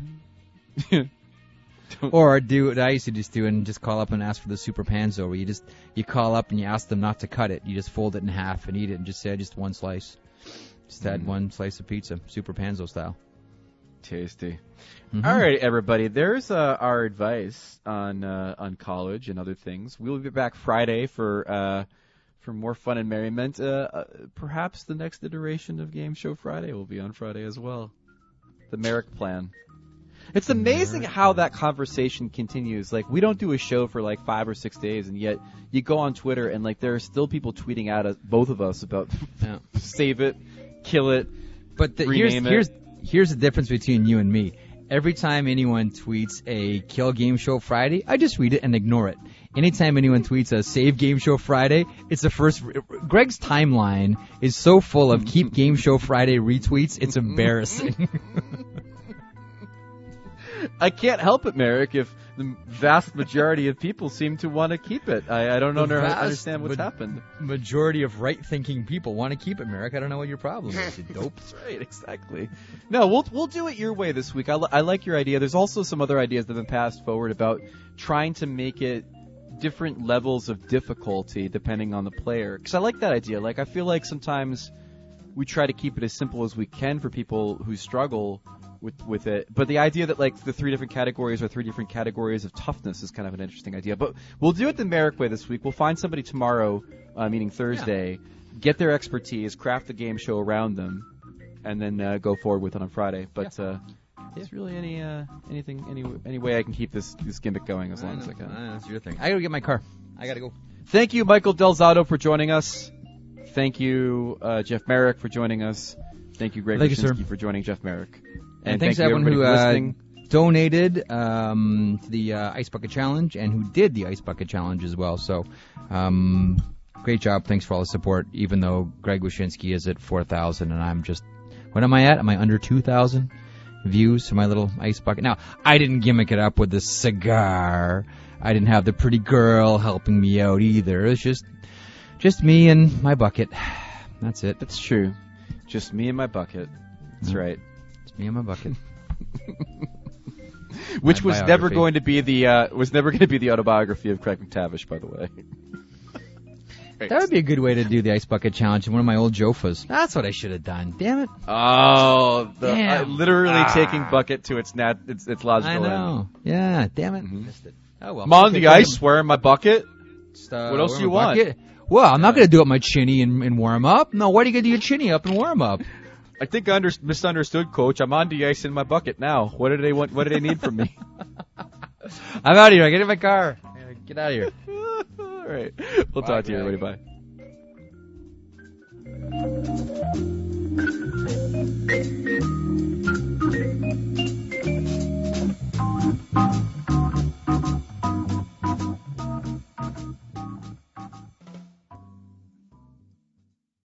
Or do what I used to just do and just call up and ask for the super panzo, where you call up and you ask them not to cut it. You just fold it in half and eat it and just say, just one slice. Just add one slice of pizza, super panzo style. Tasty. Mhm. All right, everybody. There's our advice on college and other things. We'll be back Friday for more fun and merriment. Perhaps the next iteration of Game Show Friday will be on Friday as well. The Merrick Plan. It's amazing how that conversation continues. Like, we don't do a show for like 5 or 6 days, and yet you go on Twitter and like there are still people tweeting at both of us about Yeah. save it, kill it. But Rename here's the difference between you and me. Every time anyone tweets a Kill Game Show Friday, I just read it and ignore it. Anytime anyone tweets a Save Game Show Friday, it's the first. Greg's timeline is so full of Keep Game Show Friday retweets, it's embarrassing. I can't help it, Merrick, if the vast majority of people seem to want to keep it. I don't The understand what's vast happened. Majority of right-thinking people want to keep it, Merrick. I don't know what your problem is, you dope. That's right, exactly. No, we'll do it your way this week. I like your idea. There's also some other ideas that have been passed forward about trying to make it different levels of difficulty depending on the player. Because I like that idea. Like, I feel like sometimes we try to keep it as simple as we can for people who struggle with it. But the idea that like the 3 different categories are 3 different categories of toughness is kind of an interesting idea. But we'll do it the Merrick way this week. We'll find somebody tomorrow, meaning Thursday, get their expertise, craft the game show around them, and then go forward with it on Friday. But is really any way I can keep this gimmick going as long as I can. That's your thing. I gotta get my car. I gotta go. Thank you, Michael Delzato, for joining us. Thank you, Jeff Merrick, for joining us. Thank you, Greg Thank you, sir. Wyszynski, for joining Jeff Merrick. And thanks to thank you, everyone who everybody, for listening. donated to the Ice Bucket Challenge and who did the Ice Bucket Challenge as well. So, great job. Thanks for all the support, even though Greg Wyszynski is at 4,000 and I'm just, what am I at? Am I under 2,000 views to my little Ice Bucket? Now, I didn't gimmick it up with the cigar. I didn't have the pretty girl helping me out either. It's just me and my bucket. That's it. That's true. Just me and my bucket. That's right. It's me and my bucket. Which My was never biography. going to be the autobiography of Craig McTavish, by the way. That would be a good way to do the Ice Bucket Challenge in one of my old Jofas. That's what I should have done. Damn it. Oh, Damn. literally taking bucket to its logical I end. know. Yeah, damn it. Mhm. Missed it. Oh, well. I'm on Okay, the ice, swear in my bucket. What else where do you my want? bucket? Well, I'm not going to do it my chinny and warm up. No, why do you going to do your chinny up and warm up? I think I misunderstood, Coach. I'm on the ice in my bucket now. What do they want? What do they need from me? I'm out of here. I get in my car. Get out of here. All right. We'll Bye, talk to you, Greg. everybody. Bye.